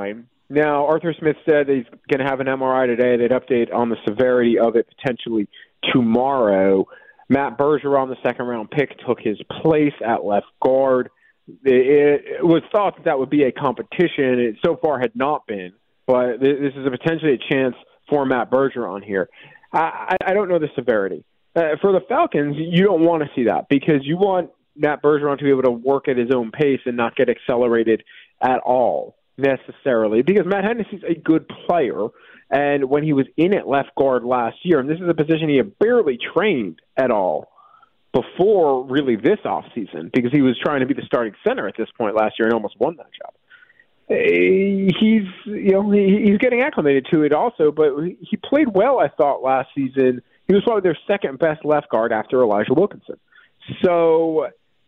Now, Arthur Smith said that he's going to have an M R I today. They'd update on the severity of it potentially tomorrow. Matt Bergeron, the second-round pick, took his place at left guard. It, it was thought that that would be a competition. It so far had not been, but this is a potentially a chance for Matt Bergeron here. I, I don't know the severity. Uh, for the Falcons, you don't want to see that because you want Matt Bergeron to be able to work at his own pace and not get accelerated at all necessarily because Matt Hennessy's a good player, and when he was in at left guard last year, and this is a position he had barely trained at all before really this offseason because he was trying to be the starting center at this point last year and almost won that job. He's you know he, he's getting acclimated to it also, but he played well, I thought, last season. He was probably their second best left guard after Elijah Wilkinson. So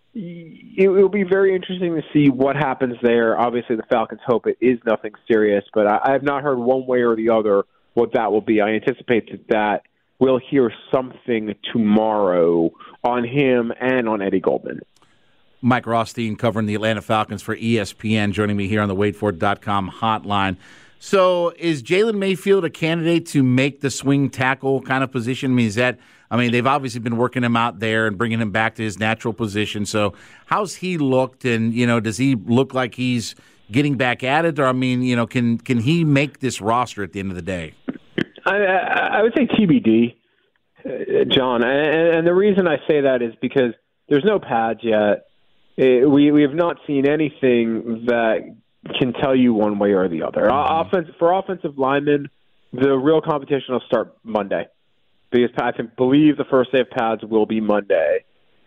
it will be very interesting to see what happens there. Obviously, the Falcons hope it is nothing serious, but I, I have not heard one way or the other what that will be. I anticipate that, that we'll hear something tomorrow on him and on Eddie Goldman. Mike Rothstein covering the Atlanta Falcons for E S P N, joining me here on the wait for it dot com hotline. So is Jalen Mayfield a candidate to make the swing tackle kind of position? I mean, is that, I mean, they've obviously been working him out there and bringing him back to his natural position. So how's he looked, and, you know, does he look like he's getting back at it? Or, I mean, you know, can can he make this roster at the end of the day? I, I would say T B D, uh, John. And, and the reason I say that is because there's no pads yet. It, we, we have not seen anything that can tell you one way or the other. Mm-hmm. Offense, for offensive linemen, the real competition will start Monday. Because I believe the first day of pads will be Monday.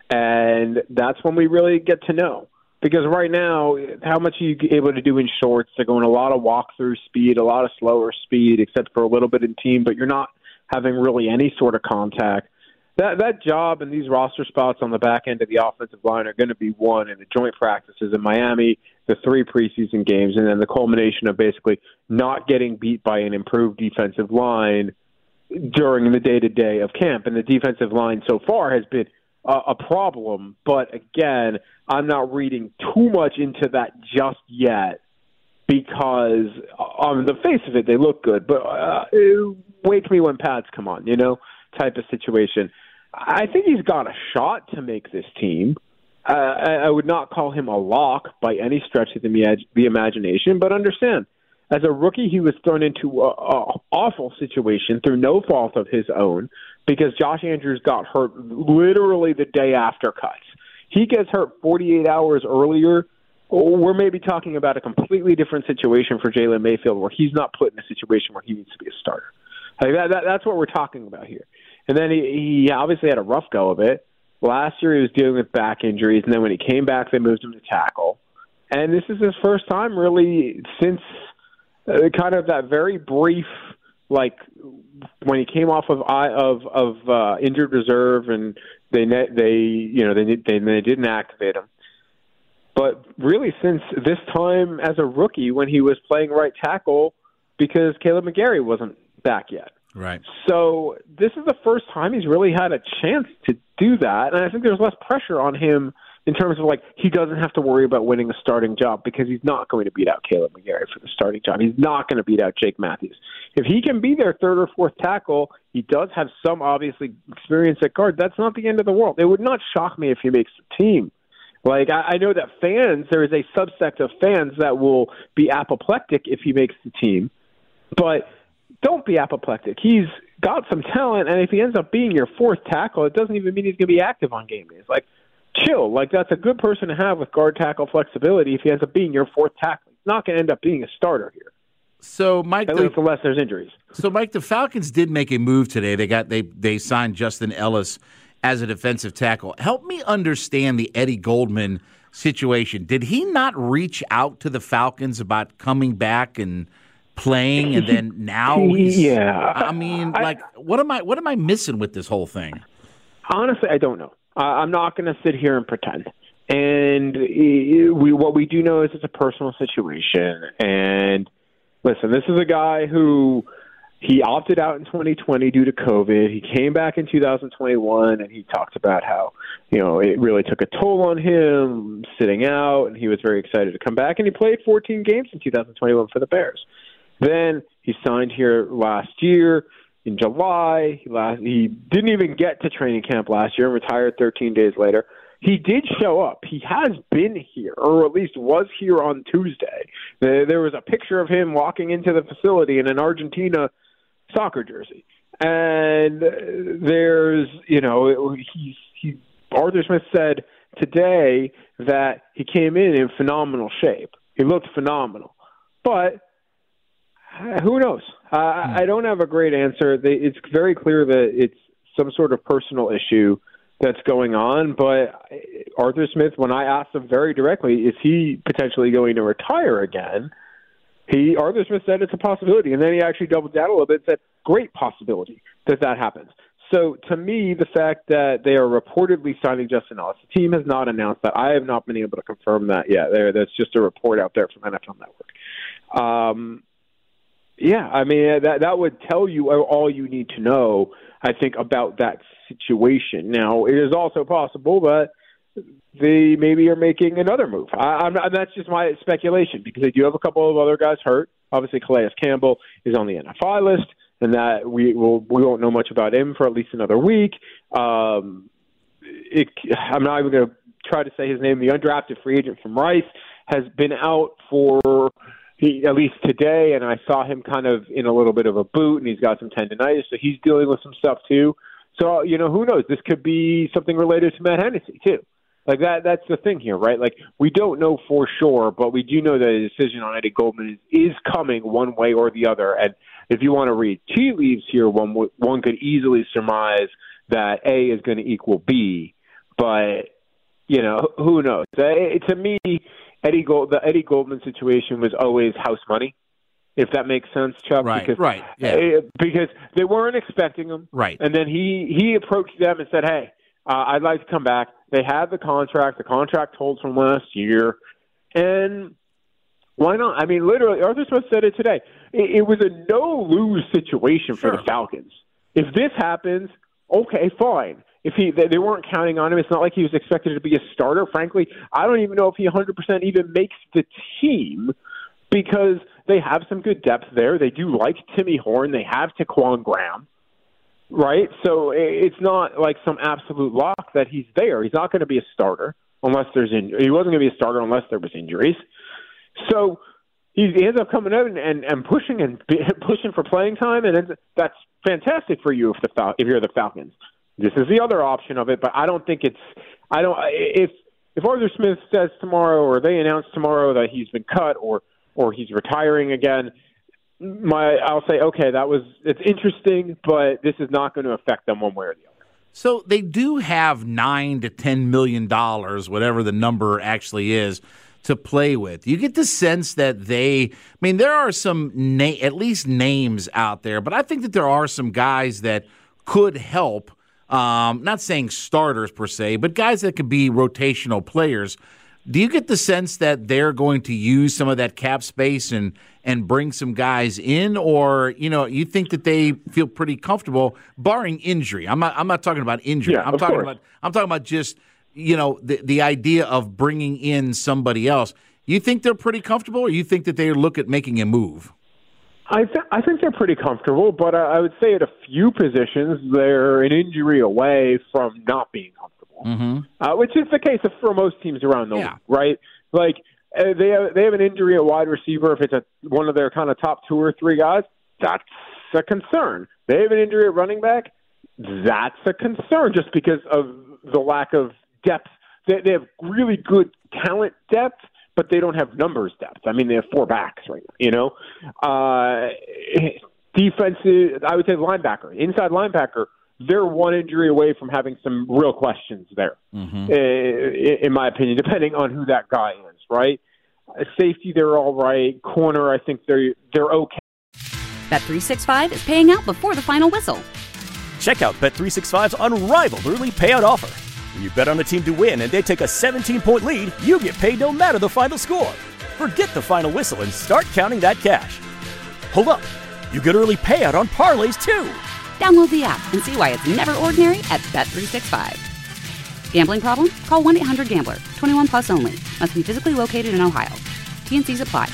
And that's when we really get to know. Because right now, how much are you able to do in shorts? They're going a lot of walk-through speed, a lot of slower speed, except for a little bit in team, but you're not having really any sort of contact. That that job and these roster spots on the back end of the offensive line are going to be won in the joint practices in Miami, the three preseason games, and then the culmination of basically not getting beat by an improved defensive line during the day-to-day of camp. And the defensive line so far has been a, a problem. But again, I'm not reading too much into that just yet because on the face of it, they look good. But uh, wake me when pads come on, you know, type of situation. I think he's got a shot to make this team. Uh, I, I would not call him a lock by any stretch of the, the imagination, but understand, as a rookie, he was thrown into an awful situation through no fault of his own because Josh Andrews got hurt literally the day after cuts. He gets hurt forty-eight hours earlier. We're maybe talking about a completely different situation for Jalen Mayfield where he's not put in a situation where he needs to be a starter. Like that, that, that's what we're talking about here. And then he, he obviously had a rough go of it. Last year he was dealing with back injuries, and then when he came back, they moved him to tackle. And this is his first time really since uh, kind of that very brief, like when he came off of of of uh, injured reserve, and they they you know they they they didn't activate him. But really, since this time as a rookie when he was playing right tackle, because Caleb McGarry wasn't back yet. Right. So this is the first time he's really had a chance to do that, and I think there's less pressure on him in terms of, like, he doesn't have to worry about winning a starting job because he's not going to beat out Caleb McGarry for the starting job. He's not going to beat out Jake Matthews. If he can be their third or fourth tackle, he does have some, obviously, experience at guard. That's not the end of the world. It would not shock me if he makes the team. Like, I, I know that fans, there is a subsect of fans that will be apoplectic if he makes the team, but don't be apoplectic. He's got some talent, and if he ends up being your fourth tackle, it doesn't even mean he's going to be active on game days. Like, chill. Like, that's a good person to have with guard tackle flexibility if he ends up being your fourth tackle. He's not going to end up being a starter here. So, Mike, at the, least unless there's injuries. So, Mike, the Falcons did make a move today. They got they they signed Justin Ellis as a defensive tackle. Help me understand the Eddie Goldman situation. Did he not reach out to the Falcons about coming back and playing, and then now he's, yeah. I mean, I, like, what am I what am I missing with this whole thing? Honestly, I don't know. Uh, I'm not going to sit here and pretend. And we what we do know is it's a personal situation. And listen, this is a guy who he opted out in twenty twenty due to COVID. He came back in two thousand twenty-one, and he talked about how, you know, it really took a toll on him sitting out, and he was very excited to come back. And he played fourteen games in two thousand twenty-one for the Bears. Then he signed here last year in July. He, last, he didn't even get to training camp last year and retired thirteen days later. He did show up. He has been here, or at least was here on Tuesday. There was a picture of him walking into the facility in an Argentina soccer jersey. And there's, you know, he, he, Arthur Smith said today that he came in in phenomenal shape. He looked phenomenal. But who knows? Uh, I don't have a great answer. It's very clear that it's some sort of personal issue that's going on, but Arthur Smith, when I asked him very directly, is he potentially going to retire again? He Arthur Smith said it's a possibility, and then he actually doubled down a little bit and said, great possibility that that happens. So to me, the fact that they are reportedly signing Justin Ellis, the team has not announced that. I have not been able to confirm that yet. There, that's just a report out there from N F L Network. Um, yeah, I mean, that that would tell you all you need to know, I think, about that situation. Now, it is also possible that they maybe are making another move. I, I'm not, that's just my speculation, because they do have a couple of other guys hurt. Obviously, Calais Campbell is on the N F I list, and that we will we won't know much about him for at least another week. Um, it, I'm not even going to try to say his name. The undrafted free agent from Rice has been out for he, at least today, and I saw him kind of in a little bit of a boot, and he's got some tendonitis, so he's dealing with some stuff too. So, you know, who knows? This could be something related to Matt Hennessy too. Like that, that's the thing here, right? Like, we don't know for sure, but we do know that a decision on Eddie Goldman is, is coming one way or the other. And if you want to read tea leaves here, one one could easily surmise that A is going to equal B. But, you know, who knows? Uh, to me, Eddie Gold, the Eddie Goldman situation was always house money, if that makes sense, Chuck. Right, because, right. Yeah. Uh, because they weren't expecting him. Right. And then he, he approached them and said, hey, uh, I'd like to come back. They had the contract. The contract holds from last year. And why not? I mean, literally, Arthur Smith said it today. It, it was a no-lose situation for Sure. the Falcons. If this happens, okay, fine. If he, they, they weren't counting on him. It's not like he was expected to be a starter. Frankly, I don't even know if he one hundred percent even makes the team, because they have some good depth there. They do like Timmy Horn. They have Taquan Graham, right? So it's not like some absolute lock that he's there. He's not going to be a starter unless there's in, he wasn't going to be a starter unless there was injuries. So he ends up coming out and, and, and pushing and pushing for playing time, and that's fantastic for you if the Fal- if you're the Falcons. This is the other option of it, but I don't think it's – I don't – if if Arthur Smith says tomorrow, or they announce tomorrow that he's been cut or or he's retiring again, my I'll say, okay, that was – it's interesting, but this is not going to affect them one way or the other. So they do have nine to ten million dollars, whatever the number actually is, to play with. You get the sense that they, I mean, there are some na- at least names out there, but I think that there are some guys that could help. Um, not saying starters per se, but guys that could be rotational players. Do you get the sense that they're going to use some of that cap space and and bring some guys in, or you know, you think that they feel pretty comfortable, barring injury? I'm not. I'm not talking about injury. Yeah, I'm of talking course. about. I'm talking about just you know the the idea of bringing in somebody else. You think they're pretty comfortable, or you think that they look at making a move? I, th- I think they're pretty comfortable, but uh, I would say at a few positions they're an injury away from not being comfortable, Mm-hmm. uh, which is the case of, for most teams around the Yeah. league, right? Like uh, they have, they have an injury at wide receiver. If it's a, one of their kind of top two or three guys, that's a concern. They have an injury at running back, that's a concern, just because of the lack of depth. They, they have really good talent depth, but they don't have numbers depth. I mean, they have four backs right now, you know? Uh, defensive, I would say linebacker, inside linebacker, they're one injury away from having some real questions there, Mm-hmm. uh, in my opinion, depending on who that guy is, right? Uh, safety, they're all right. Corner, I think they're they're okay. Bet three sixty-five is paying out before the final whistle. Check out Bet three sixty-five's unrivaled early payout offer. When you bet on a team to win and they take a seventeen-point lead, you get paid no matter the final score. Forget the final whistle and start counting that cash. Hold up. You get early payout on parlays, too. Download the app and see why it's never ordinary at Bet three sixty-five. Gambling problem? Call one eight hundred gambler. twenty-one plus only. Must be physically located in Ohio. T N Cs apply.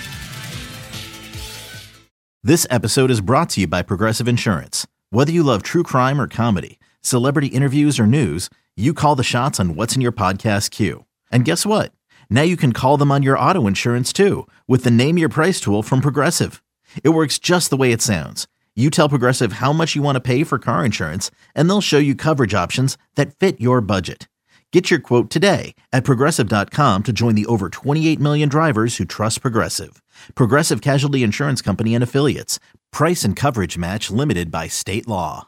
This episode is brought to you by Progressive Insurance. Whether you love true crime or comedy, celebrity interviews or news, you call the shots on what's in your podcast queue. And guess what? Now you can call them on your auto insurance too with the Name Your Price tool from Progressive. It works just the way it sounds. You tell Progressive how much you want to pay for car insurance, and they'll show you coverage options that fit your budget. Get your quote today at Progressive dot com to join the over twenty-eight million drivers who trust Progressive. Progressive Casualty Insurance Company and Affiliates. Price and coverage match limited by state law.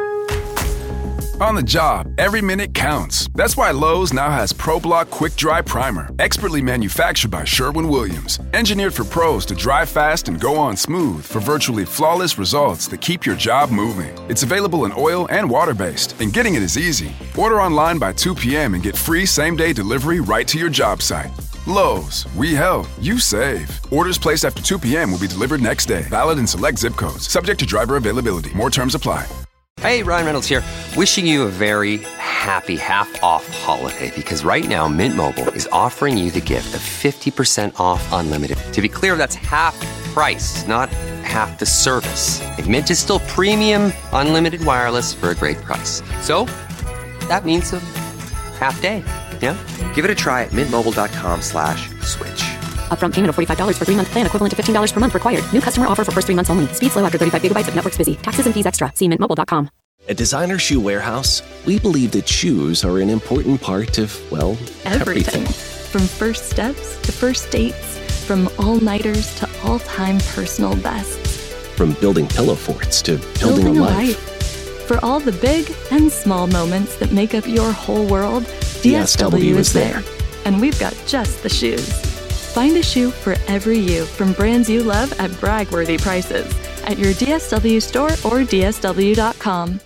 On the job, every minute counts. That's why Lowe's now has ProBlock Quick Dry Primer, expertly manufactured by Sherwin-Williams. Engineered for pros to dry fast and go on smooth for virtually flawless results that keep your job moving. It's available in oil and water-based, and getting it is easy. Order online by two p.m. and get free same-day delivery right to your job site. Lowe's, we help, you save. Orders placed after two p.m. will be delivered next day. Valid in select zip codes. Subject to driver availability. More terms apply. Hey, Ryan Reynolds here. Wishing you a very happy half-off holiday because right now Mint Mobile is offering you the gift of fifty percent off unlimited. To be clear, that's half price, not half the service. And Mint is still premium unlimited wireless for a great price. So that means a half day, yeah? Give it a try at mintmobile.com slash switch. Upfront payment of forty-five dollars for three-month plan equivalent to fifteen dollars per month required. New customer offer for first three months only. Speed slow after thirty-five gigabytes if network's busy. Taxes and fees extra. See mint mobile dot com. At Designer Shoe Warehouse, we believe that shoes are an important part of, well, everything. everything. From first steps to first dates, from all-nighters to all-time personal bests. From building pillow forts to building, Building a a life. life. For all the big and small moments that make up your whole world, D S W is there. And we've got just the shoes. Find a shoe for every you from brands you love at brag-worthy prices at your D S W store or D S W dot com.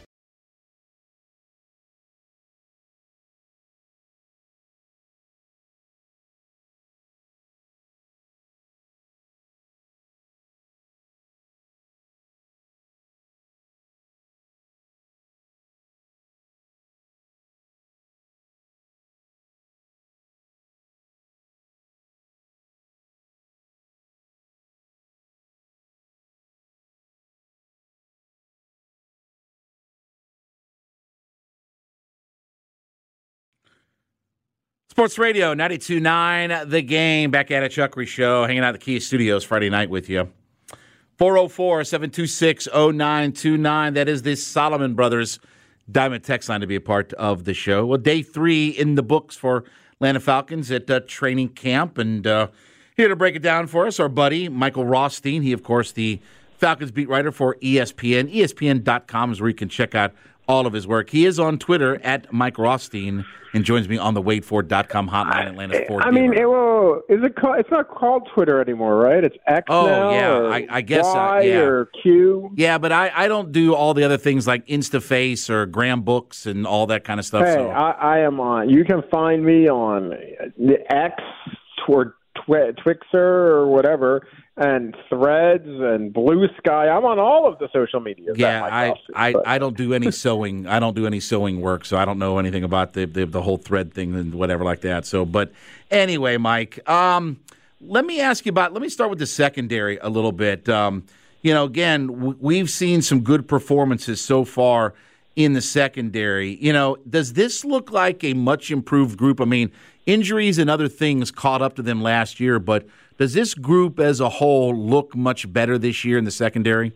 Sports Radio ninety-two point nine, The Game. Back at a Chuckery Show, hanging out at the Kia Studios Friday night with you. four oh four, seven two six, oh nine two nine. That is the Solomon Brothers Diamond text line to be a part of the show. Well, day three in the books for Atlanta Falcons at uh, training camp. And uh, here to break it down for us, our buddy, Michael Rothstein. He, of course, the Falcons beat writer for E S P N. E S P N dot com is where you can check out all of his work. He is on Twitter at Mike Rothstein and joins me on the Wade Ford dot com hotline, Atlanta's Ford. I mean, it, well, is it called, it's not called Twitter anymore, right? It's X oh, now. yeah, or I, I guess. Y I, yeah. or Q. Yeah, but I, I don't do all the other things like InstaFace or Graham Books and all that kind of stuff. Hey, so. I, I am on. You can find me on the X or Twi- Twixer or whatever, and Threads and Blue Sky. I'm on all of the social media. Yeah, I, I, I don't do any sewing. I don't do any sewing work, so I don't know anything about the the, the whole thread thing and whatever like that. So, but anyway, Mike, um, let me ask you about. Let me start with the secondary a little bit. Um, you know, again, w- we've seen some good performances so far in the secondary. You know, does this look like a much improved group? I mean, injuries and other things caught up to them last year, but does this group as a whole look much better this year in the secondary?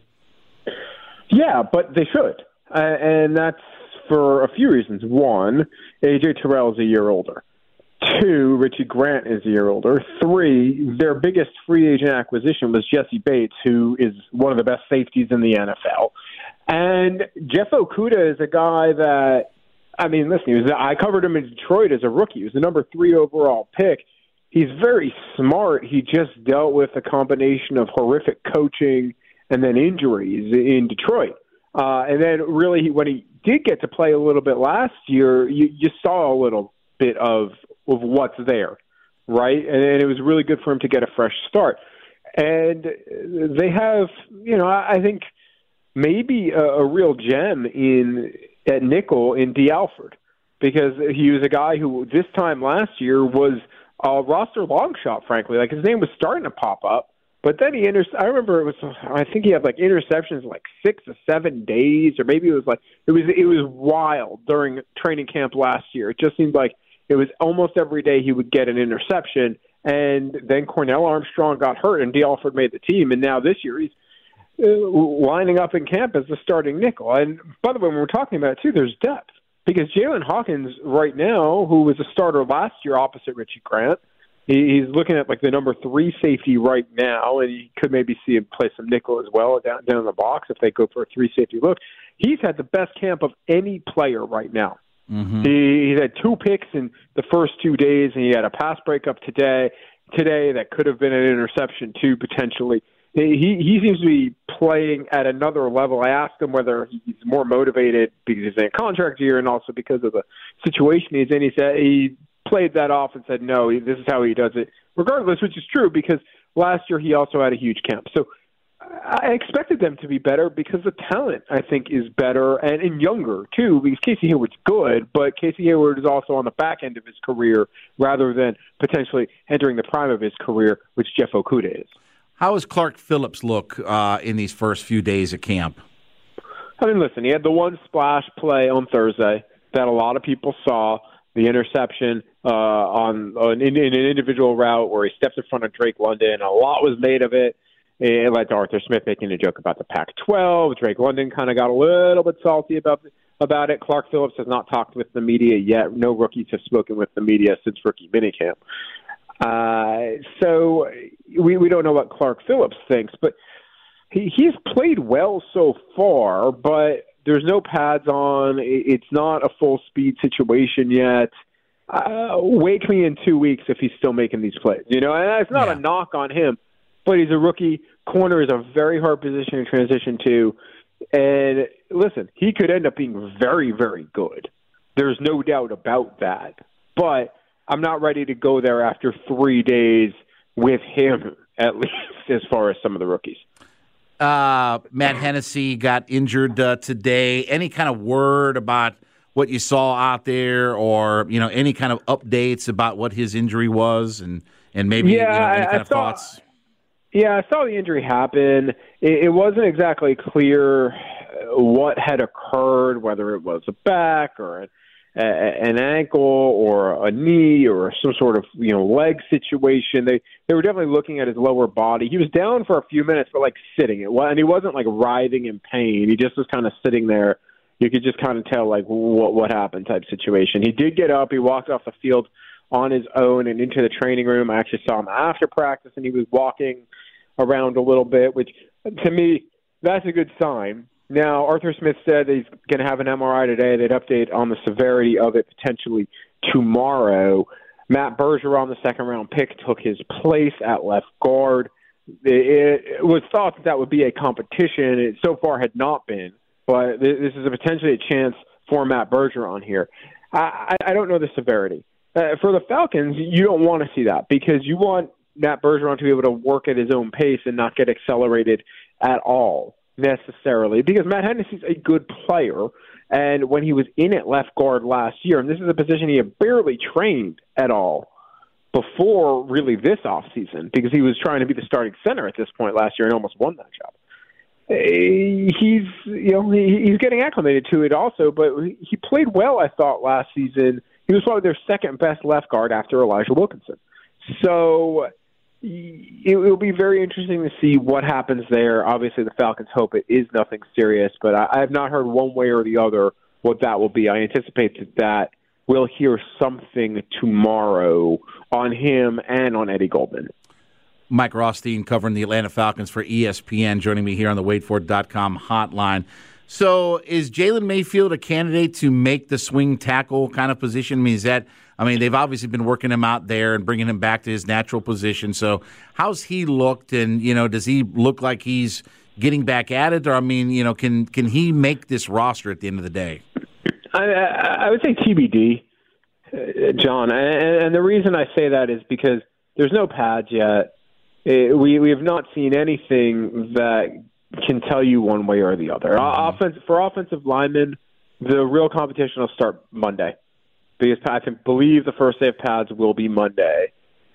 Yeah, but they should. Uh, and that's for a few reasons. One, A J Terrell is a year older. Two, Richie Grant is a year older. Three, their biggest free agent acquisition was Jesse Bates, who is one of the best safeties in the N F L. And Jeff Okudah is a guy that, I mean, listen, he was, I covered him in Detroit as a rookie. He was the number three overall pick. He's very smart. He just dealt with a combination of horrific coaching and then injuries in Detroit. Uh, and then really when he did get to play a little bit last year, you, you saw a little bit of, of what's there, right? And, and it was really good for him to get a fresh start. And they have, you know, I think maybe a, a real gem in at nickel in D. Alford, because he was a guy who this time last year was a roster long shot, frankly. Like, his name was starting to pop up, but then he inter- I remember it was, I think he had like interceptions like six or seven days, or maybe it was like, it was, it was wild during training camp last year. It just seemed like it was almost every day he would get an interception. And then Cornell Armstrong got hurt, and D. Alford made the team. And now this year he's uh, lining up in camp as the starting nickel. And by the way, when we're talking about it, too, there's depth. Because Jalen Hawkins right now, who was a starter last year opposite Richie Grant, he, he's looking at like the number three safety right now, and you could maybe see him play some nickel as well down, down in the box if they go for a three safety look. He's had the best camp of any player right now. Mm-hmm. He, he's had two picks in the first two days, and he had a pass breakup today. Today that could have been an interception too, potentially. He he seems to be playing at another level. I asked him whether he's more motivated because he's in a contract year and also because of the situation he's in. He said he played that off and said no, this is how he does it. Regardless, which is true because last year he also had a huge camp. So I expected them to be better because the talent, I think, is better and, and younger, too, because Casey Hayward's good, but Casey Hayward is also on the back end of his career rather than potentially entering the prime of his career, which Jeff Okudah is. How does Clark Phillips look uh, in these first few days of camp? I mean, listen, he had the one splash play on Thursday that a lot of people saw, the interception uh, on, on in, in an individual route where he steps in front of Drake London. A lot was made of it. It led to Arthur Smith making a joke about the Pac twelve. Drake London kind of got a little bit salty about about it. Clark Phillips has not talked with the media yet. No rookies have spoken with the media since rookie minicamp. Uh, so we we don't know what Clark Phillips thinks, but he, he's played well so far, but there's no pads on. It's not a full speed situation yet. Uh, wake me in two weeks if he's still making these plays. You know, and it's not yeah. a knock on him. But he's a rookie. Corner is a very hard position to transition to. And listen, he could end up being very, very good. There's no doubt about that. But I'm not ready to go there after three days with him, at least as far as some of the rookies. Uh, Matt Hennessy got injured uh, today. Any kind of word about what you saw out there, or you know, any kind of updates about what his injury was, and and maybe yeah, you know, any I, kind I of saw, thoughts? Yeah, I saw the injury happen. It, it wasn't exactly clear what had occurred, whether it was a back or an, a, an ankle or a knee or some sort of you know leg situation. They they were definitely looking at his lower body. He was down for a few minutes, but like sitting, it and he wasn't like writhing in pain. He just was kind of sitting there. You could just kind of tell like what what happened type situation. He did get up. He walked off the field on his own and into the training room. I actually saw him after practice, and he was walking around a little bit, which to me, that's a good sign. Now, Arthur Smith said that he's going to have an M R I today. They'd update on the severity of it potentially tomorrow. Matt Bergeron, the second-round pick, took his place at left guard. It, it was thought that that would be a competition. It so far had not been, but this is a potentially a chance for Matt Bergeron here. I, I don't know the severity. Uh, for the Falcons, you don't want to see that because you want Matt Bergeron to be able to work at his own pace and not get accelerated at all necessarily, because Matt Hennessy's a good player, and when he was in at left guard last year, and this is a position he had barely trained at all before really this offseason, because he was trying to be the starting center at this point last year and almost won that job. He's you know he, he's getting acclimated to it also, but he played well, I thought, last season. He was probably their second best left guard after Elijah Wilkinson. So it will be very interesting to see what happens there. Obviously, the Falcons hope it is nothing serious, but I, I have not heard one way or the other what that will be. I anticipate that, that we'll hear something tomorrow on him and on Eddie Goldman. Mike Rothstein covering the Atlanta Falcons for E S P N, joining me here on the wait for it dot com hotline. So is Jalen Mayfield a candidate to make the swing tackle kind of position? I mean, is that, I mean, they've obviously been working him out there and bringing him back to his natural position. So how's he looked, and, you know, does he look like he's getting back at it? Or, I mean, you know, can can he make this roster at the end of the day? I, I would say T B D, uh, John. And, and the reason I say that is because there's no pads yet. it, we we have not seen anything that can tell you one way or the other. Mm-hmm. Offense for offensive linemen, the real competition will start Monday, because I think, believe the first day of pads will be Monday,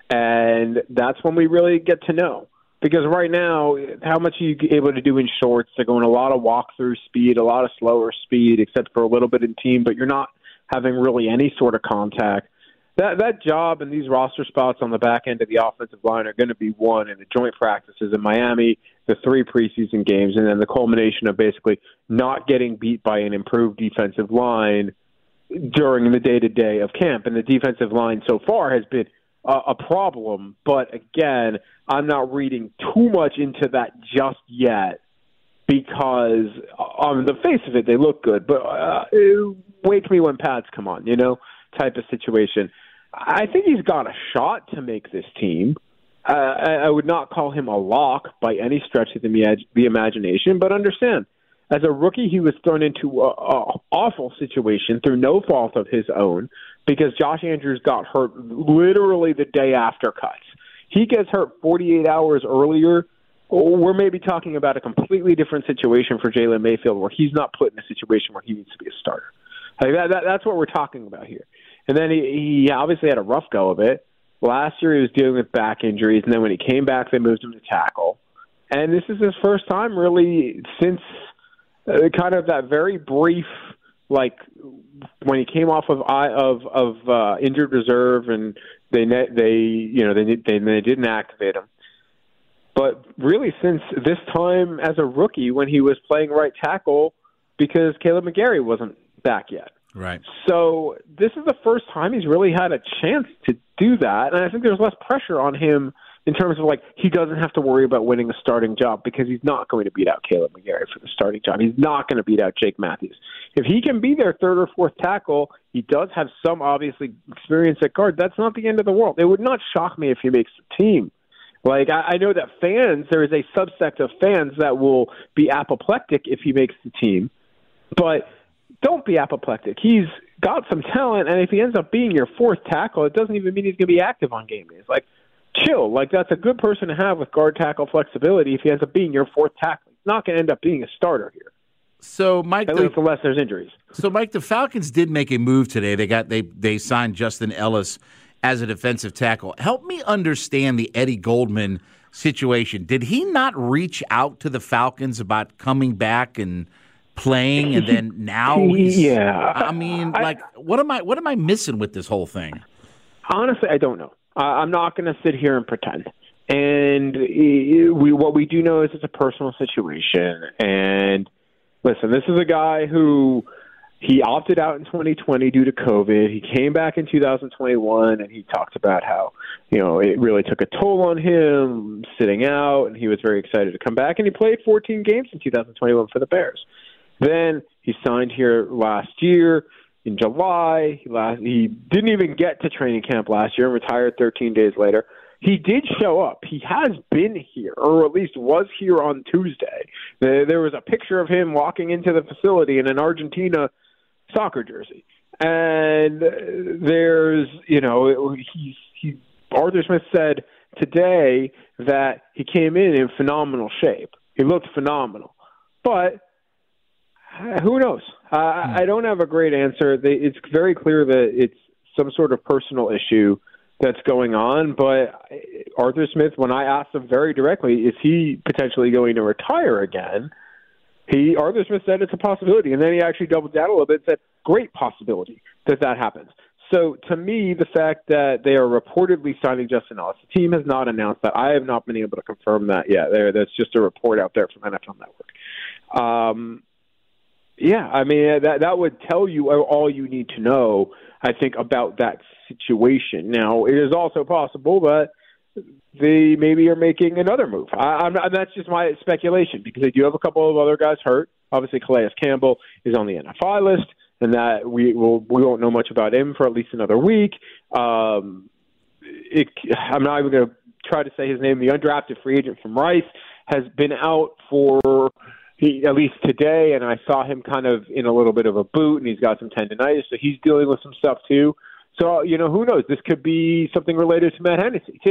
and that's when we really get to know. Because right now, how much are you able to do in shorts? They're going a lot of walk-through speed, a lot of slower speed, except for a little bit in team, but you're not having really any sort of contact. That that job and these roster spots on the back end of the offensive line are going to be won in the joint practices in Miami, the three preseason games, and then the culmination of basically not getting beat by an improved defensive line during the day-to-day of camp. And the defensive line so far has been a, a problem, but again, I'm not reading too much into that just yet, because on the face of it, they look good, but uh, wake me when pads come on, you know, type of situation. I think he's got a shot to make this team. Uh, I, I would not call him a lock by any stretch of the, the imagination, but understand, as a rookie, he was thrown into an awful situation through no fault of his own, because Josh Andrews got hurt literally the day after cuts. He gets hurt forty-eight hours earlier. We're maybe talking about a completely different situation for Jalen Mayfield, where he's not put in a situation where he needs to be a starter. Like that, that, that's what we're talking about here. And then he, he obviously had a rough go of it. Last year he was dealing with back injuries, and then when he came back, they moved him to tackle. And this is his first time really since uh, kind of that very brief, like when he came off of of of uh, injured reserve, and they they you know they they, they didn't activate him. But really, since this time as a rookie, when he was playing right tackle, because Caleb McGarry wasn't back yet. Right. So this is the first time he's really had a chance to do that, and I think there's less pressure on him in terms of, like, he doesn't have to worry about winning a starting job, because he's not going to beat out Caleb McGarry for the starting job. He's not going to beat out Jake Matthews. If he can be their third or fourth tackle, he does have some, obviously, experience at guard. That's not the end of the world. It would not shock me if he makes the team. Like, I, I know that fans, there is a subsect of fans that will be apoplectic if he makes the team, but don't be apoplectic. He's got some talent, and if he ends up being your fourth tackle, it doesn't even mean he's going to be active on game days. Like, chill. Like, that's a good person to have with guard tackle flexibility if he ends up being your fourth tackle. He's not going to end up being a starter here. So, Mike, at the, least unless there's injuries. So, Mike, the Falcons did make a move today. They got they they signed Justin Ellis as a defensive tackle. Help me understand the Eddie Goldman situation. Did he not reach out to the Falcons about coming back and playing, and then now he's, yeah. I mean, like, what am I what am I missing with this whole thing? Honestly, I don't know. Uh, I'm not going to sit here and pretend. And we, what we do know is it's a personal situation. And listen, this is a guy who he opted out in twenty twenty due to COVID. He came back in two thousand twenty-one, and he talked about how, you know, it really took a toll on him sitting out, and he was very excited to come back. And he played fourteen games in two thousand twenty-one for the Bears. Then he signed here last year in July. He, last, he didn't even get to training camp last year and retired thirteen days later. He did show up. He has been here, or at least was here on Tuesday. There was a picture of him walking into the facility in an Argentina soccer jersey. And there's, you know, he's, he, Arthur Smith said today that he came in in phenomenal shape. He looked phenomenal. But who knows? Uh, I don't have a great answer. It's very clear that it's some sort of personal issue that's going on. But Arthur Smith, when I asked him very directly, is he potentially going to retire again? He Arthur Smith said it's a possibility. And then he actually doubled down a little bit and said, great possibility that that happens. So to me, the fact that they are reportedly signing Justin Ellis, the team has not announced that. I have not been able to confirm that yet. There, that's just a report out there from N F L Network. Um, Yeah, I mean, that that would tell you all you need to know, I think, about that situation. Now, it is also possible that they maybe are making another move. I, I'm not, that's just my speculation, because they do have a couple of other guys hurt. Obviously, Calais Campbell is on the N F I list, and that we will we won't know much about him for at least another week. Um, it, I'm not even going to try to say his name. The undrafted free agent from Rice has been out for He, at least today, and I saw him kind of in a little bit of a boot, and he's got some tendonitis, so he's dealing with some stuff too. So, you know, who knows? This could be something related to Matt Hennessy too.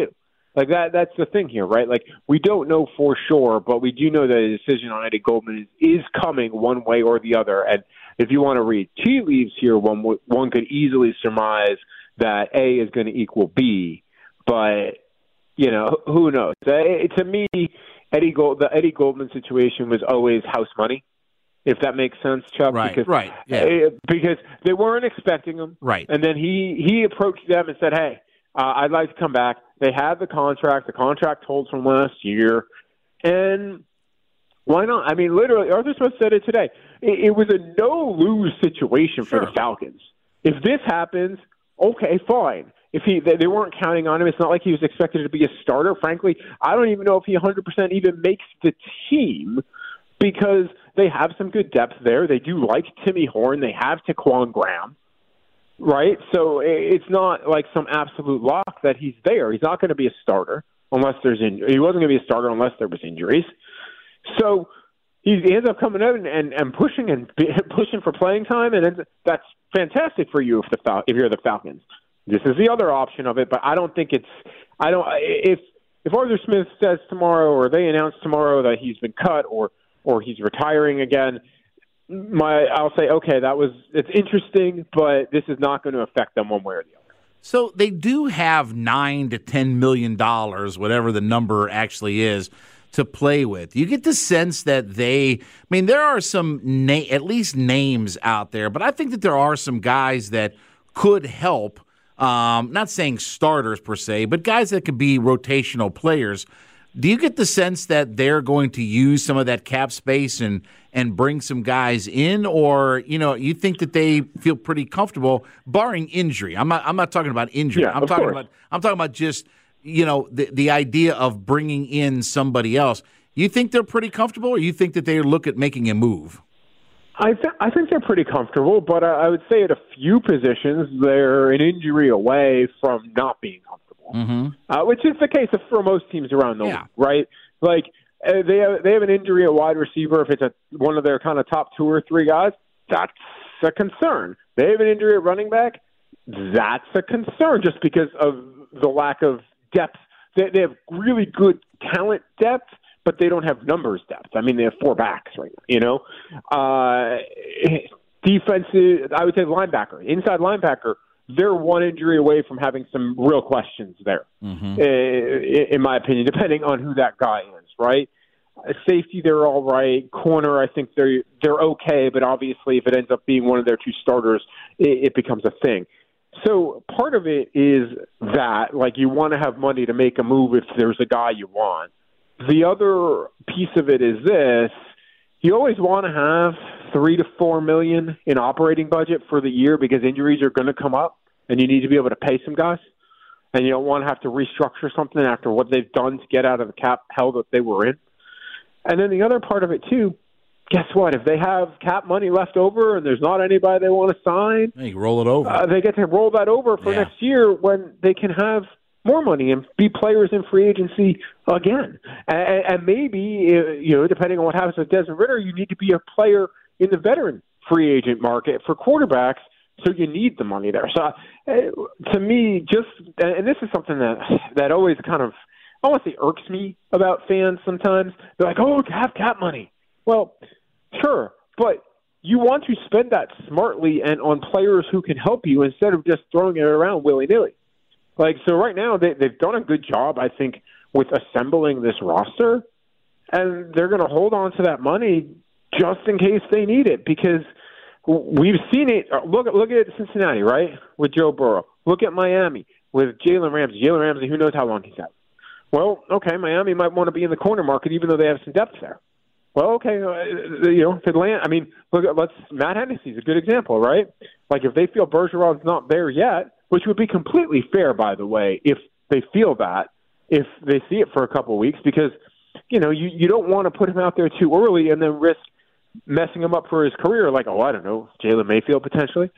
Like that that's the thing here, right? Like we don't know for sure, but we do know that a decision on Eddie Goldman is, is coming one way or the other. And if you want to read tea leaves here, one one could easily surmise that A is going to equal B, but you know, who knows? Uh, to me, Eddie Gold, the Eddie Goldman situation was always house money, if that makes sense, Chuck. Right, because, right, yeah. uh, because they weren't expecting him. Right. And then he, he approached them and said, hey, uh, I'd like to come back. They had the contract. The contract holds from last year. And why not? I mean, literally, Arthur Smith said it today. It, it was a no-lose situation for Sure. the Falcons. If this happens, okay, fine. If he, they, they weren't counting on him, it's not like he was expected to be a starter. Frankly, I don't even know if he one hundred percent even makes the team because they have some good depth there. They do like Timmy Horn. They have Taquan Graham, right? So it's not like some absolute lock that he's there. He's not going to be a starter unless there's in, he wasn't going to be a starter unless there was injuries. So he ends up coming out and, and, and pushing and pushing for playing time, and that's fantastic for you if the Fal- if you're the Falcons. This is the other option of it, but I don't think it's. I don't. If if Arthur Smith says tomorrow, or they announce tomorrow that he's been cut, or or he's retiring again, my I'll say okay, that was it's interesting, but this is not going to affect them one way or the other. So they do have nine to ten million dollars, whatever the number actually is, to play with. You get the sense that they. I mean, there are some na- at least names out there, but I think that there are some guys that could help. Um, not saying starters per se, but guys that could be rotational players. Do you get the sense that they're going to use some of that cap space and and bring some guys in, or you know, you think that they feel pretty comfortable, barring injury? I'm not. I'm not talking about injury. Yeah, I'm of talking course. about. I'm talking about just you know the the idea of bringing in somebody else. You think they're pretty comfortable, or you think that they look at making a move? I, th- I think they're pretty comfortable, but I, I would say at a few positions they're an injury away from not being comfortable, Mm-hmm. uh, which is the case for most teams around the Yeah. league, right? Like uh, they have, they have an injury at wide receiver. If it's a, one of their kind of top two or three guys, that's a concern. They have an injury at running back. That's a concern just because of the lack of depth. They, they have really good talent depth, but they don't have numbers depth. I mean, they have four backs right now, you know? Uh, defensive, I would say linebacker, inside linebacker, they're one injury away from having some real questions there, Mm-hmm. uh, in my opinion, depending on who that guy is, right? Uh, safety, they're all right. Corner, I think they're they're okay, but obviously if it ends up being one of their two starters, it, it becomes a thing. So part of it is that, like, you want to have money to make a move if there's a guy you want. The other piece of it is this: you always want to have three to four million in operating budget for the year because injuries are going to come up, and you need to be able to pay some guys, and you don't want to have to restructure something after what they've done to get out of the cap hell that they were in. And then the other part of it too, guess what? If they have cap money left over and there's not anybody they want to sign, You can roll it over. uh, they get to roll that over for Yeah. next year when they can have more money and be players in free agency again. And, and maybe, uh, you know, depending on what happens with Desmond Ridder, you need to be a player in the veteran free agent market for quarterbacks, so you need the money there. So uh, to me, just, and this is something that, that always kind of, I don't want to say irks me about fans sometimes. They're like, oh, have cap money. Well, sure, but you want to spend that smartly and on players who can help you instead of just throwing it around willy-nilly. Like, so right now, they, they've done a good job, I think, with assembling this roster, and they're going to hold on to that money just in case they need it, because we've seen it. Look, look at Cincinnati, right, with Joe Burrow. Look at Miami with Jalen Ramsey. Jalen Ramsey, who knows how long he's out. Well, okay, Miami might want to be in the corner market, even though they have some depth there. Well, okay, uh, you know, if Atlanta, I mean, look at, let's, Matt Hennessy's a good example, right? Like, if they feel Bergeron's not there yet, which would be completely fair, by the way, if they feel that, if they see it for a couple of weeks, because, you know, you, you don't want to put him out there too early and then risk messing him up for his career, like, oh, I don't know, Jalen Mayfield potentially.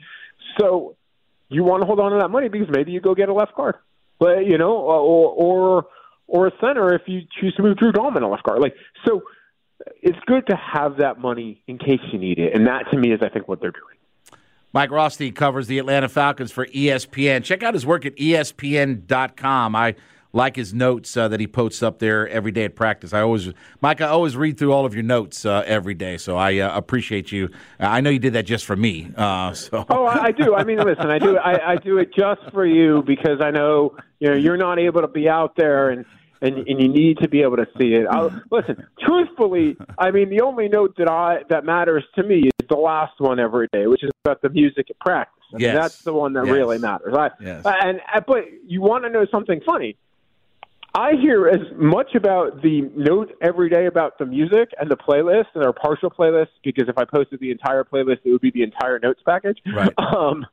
So you want to hold on to that money because maybe you go get a left guard, but, you know, or, or, or a center if you choose to move Drew Dahlman a left guard. Like, so it's good to have that money in case you need it. And that, to me, is, I think, what they're doing. Mike Rothstein covers the Atlanta Falcons for E S P N. Check out his work at E S P N dot com. I like his notes uh, that he posts up there every day at practice. I always, Mike, I always read through all of your notes uh, every day, so I uh, appreciate you. I know you did that just for me. Uh, so. Oh, I, I do. I mean, listen, I do. I, I do it just for you because I know you know you're not able to be out there and. And, and you need to be able to see it. I'll, listen, truthfully, I mean, the only note that I that matters to me is the last one every day, which is about the music at practice. I yes. mean, that's the one that yes. really matters. I, yes. And but you want to know something funny? I hear as much about the note every day about the music and the playlist and our partial playlists, because if I posted the entire playlist, it would be the entire notes package. Right. Um,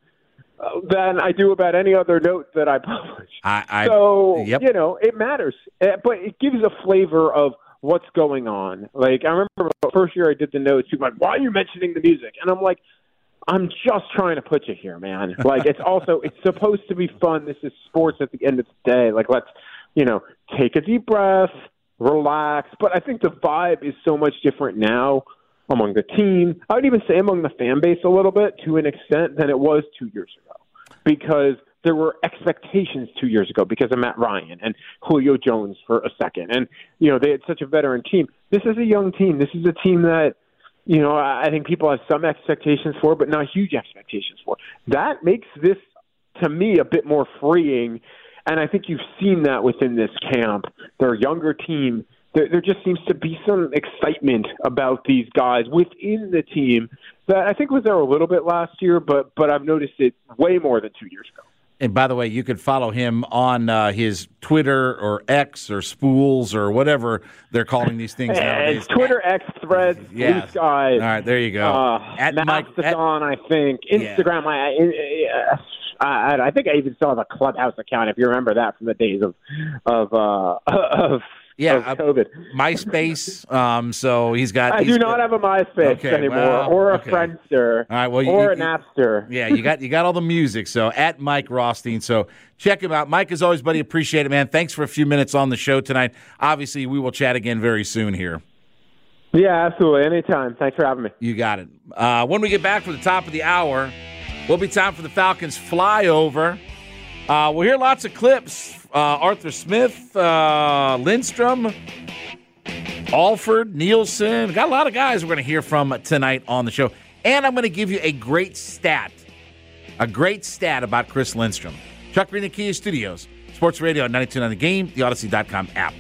than I do about any other note that I publish. I, I, so, yep. you know, it matters. But it gives a flavor of what's going on. Like, I remember the first year I did the notes, people were like, why are you mentioning the music? And I'm like, I'm just trying to put you here, man. Like, it's also, it's supposed to be fun. This is sports at the end of the day. Like, let's, you know, take a deep breath, relax. But I think the vibe is so much different now among the team. I would even say among the fan base a little bit to an extent than it was two years ago. Because there were expectations two years ago because of Matt Ryan and Julio Jones for a second. And, you know, they had such a veteran team. This is a young team. This is a team that, you know, I think people have some expectations for, but not huge expectations for. That makes this, to me, a bit more freeing. And I think you've seen that within this camp. They're a younger team. There, there just seems to be some excitement about these guys within the team that I think was there a little bit last year, but but I've noticed it way more than two years ago. And by the way, you could follow him on uh, his Twitter or X or Spools or whatever they're calling these things nowadays. Twitter, X, Threads, yes. Blue Sky. All right, there you go. Uh, at Mastodon, I think. Instagram, yeah. I, I I think I even saw the Clubhouse account, if you remember that from the days of of uh, of. Yeah, of COVID. Uh, MySpace. Um, so he's got. I he's do not got, have a MySpace okay, anymore, well, or a okay. Friendster, all right, well, you, or you, a Napster. Yeah, you got you got all the music. So at Mike Rothstein. So check him out. Mike, as always, buddy, appreciate it, man. Thanks for a few minutes on the show tonight. Obviously, we will chat again very soon here. Yeah, absolutely. Anytime. Thanks for having me. You got it. Uh, when we get back for the top of the hour, will be time for the Falcons flyover. Uh, we'll hear lots of clips. Uh, Arthur Smith, uh, Lindstrom, Alford, Nielsen. Got a lot of guys we're going to hear from tonight on the show. And I'm going to give you a great stat, a great stat about Chris Lindstrom. Chuck Green, Kia Studios, Sports Radio ninety-two point nine The Game, the Odyssey dot com app.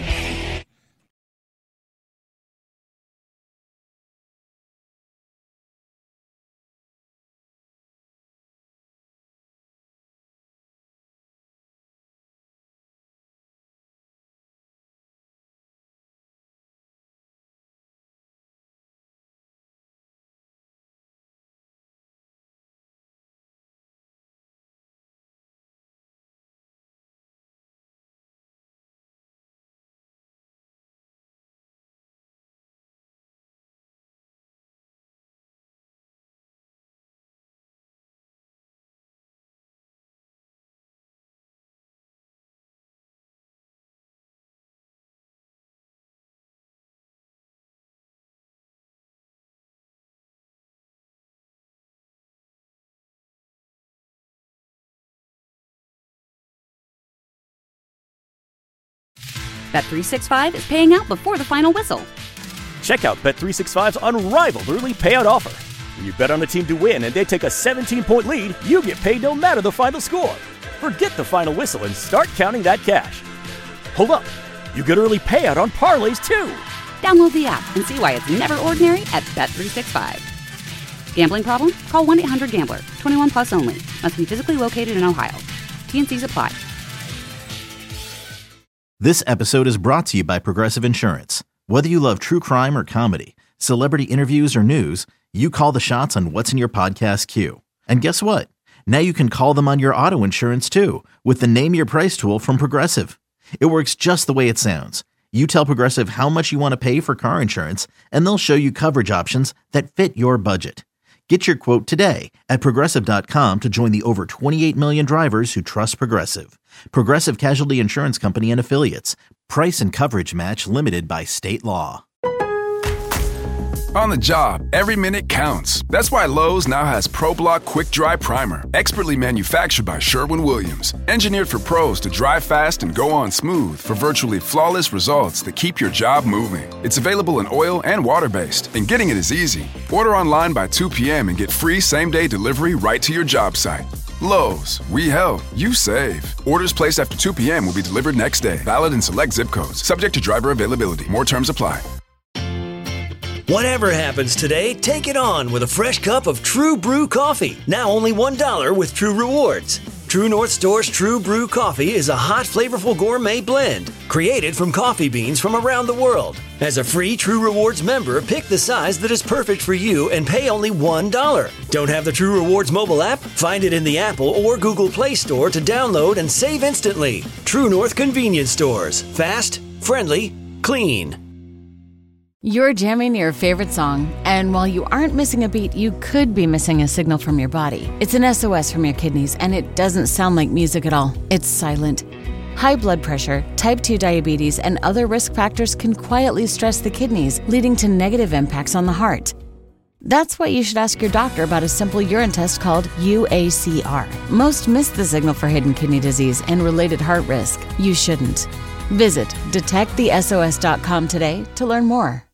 Bet three sixty-five is paying out before the final whistle. Check out Bet three sixty-five's unrivaled early payout offer. When you bet on a team to win and they take a seventeen-point lead, you get paid no matter the final score. Forget the final whistle and start counting that cash. Hold up. You get early payout on parlays, too. Download the app and see why it's never ordinary at Bet three sixty-five. Gambling problem? Call one eight hundred gambler. twenty-one plus only. Must be physically located in Ohio. T N Cs apply. This episode is brought to you by Progressive Insurance. Whether you love true crime or comedy, celebrity interviews or news, you call the shots on what's in your podcast queue. And guess what? Now you can call them on your auto insurance too with the Name Your Price tool from Progressive. It works just the way it sounds. You tell Progressive how much you want to pay for car insurance, and they'll show you coverage options that fit your budget. Get your quote today at Progressive dot com to join the over twenty-eight million drivers who trust Progressive. Progressive Casualty Insurance Company and Affiliates. Price and coverage match limited by state law. On the job, every minute counts. That's why Lowe's now has ProBlock Quick Dry Primer, expertly manufactured by Sherwin-Williams. Engineered for pros to dry fast and go on smooth for virtually flawless results that keep your job moving. It's available in oil and water-based, and getting it is easy. Order online by two p.m. and get free same-day delivery right to your job site. Lowe's, we help, you save. Orders placed after two p.m. will be delivered next day. Valid in select zip codes. Subject to driver availability. More terms apply. Whatever happens today, take it on with a fresh cup of True Brew coffee. Now only one dollar with True Rewards. True North Store's True Brew coffee is a hot, flavorful gourmet blend created from coffee beans from around the world. As a free True Rewards member, pick the size that is perfect for you and pay only one dollar. Don't have the True Rewards mobile app? Find it in the Apple or Google Play Store to download and save instantly. True North Convenience Stores. Fast, friendly, clean. You're jamming your favorite song, and while you aren't missing a beat, you could be missing a signal from your body. It's an S O S from your kidneys, and it doesn't sound like music at all. It's silent. High blood pressure, type two diabetes, and other risk factors can quietly stress the kidneys, leading to negative impacts on the heart. That's why you should ask your doctor about a simple urine test called U A C R. Most miss the signal for hidden kidney disease and related heart risk. You shouldn't. Visit detect the S O S dot com today to learn more.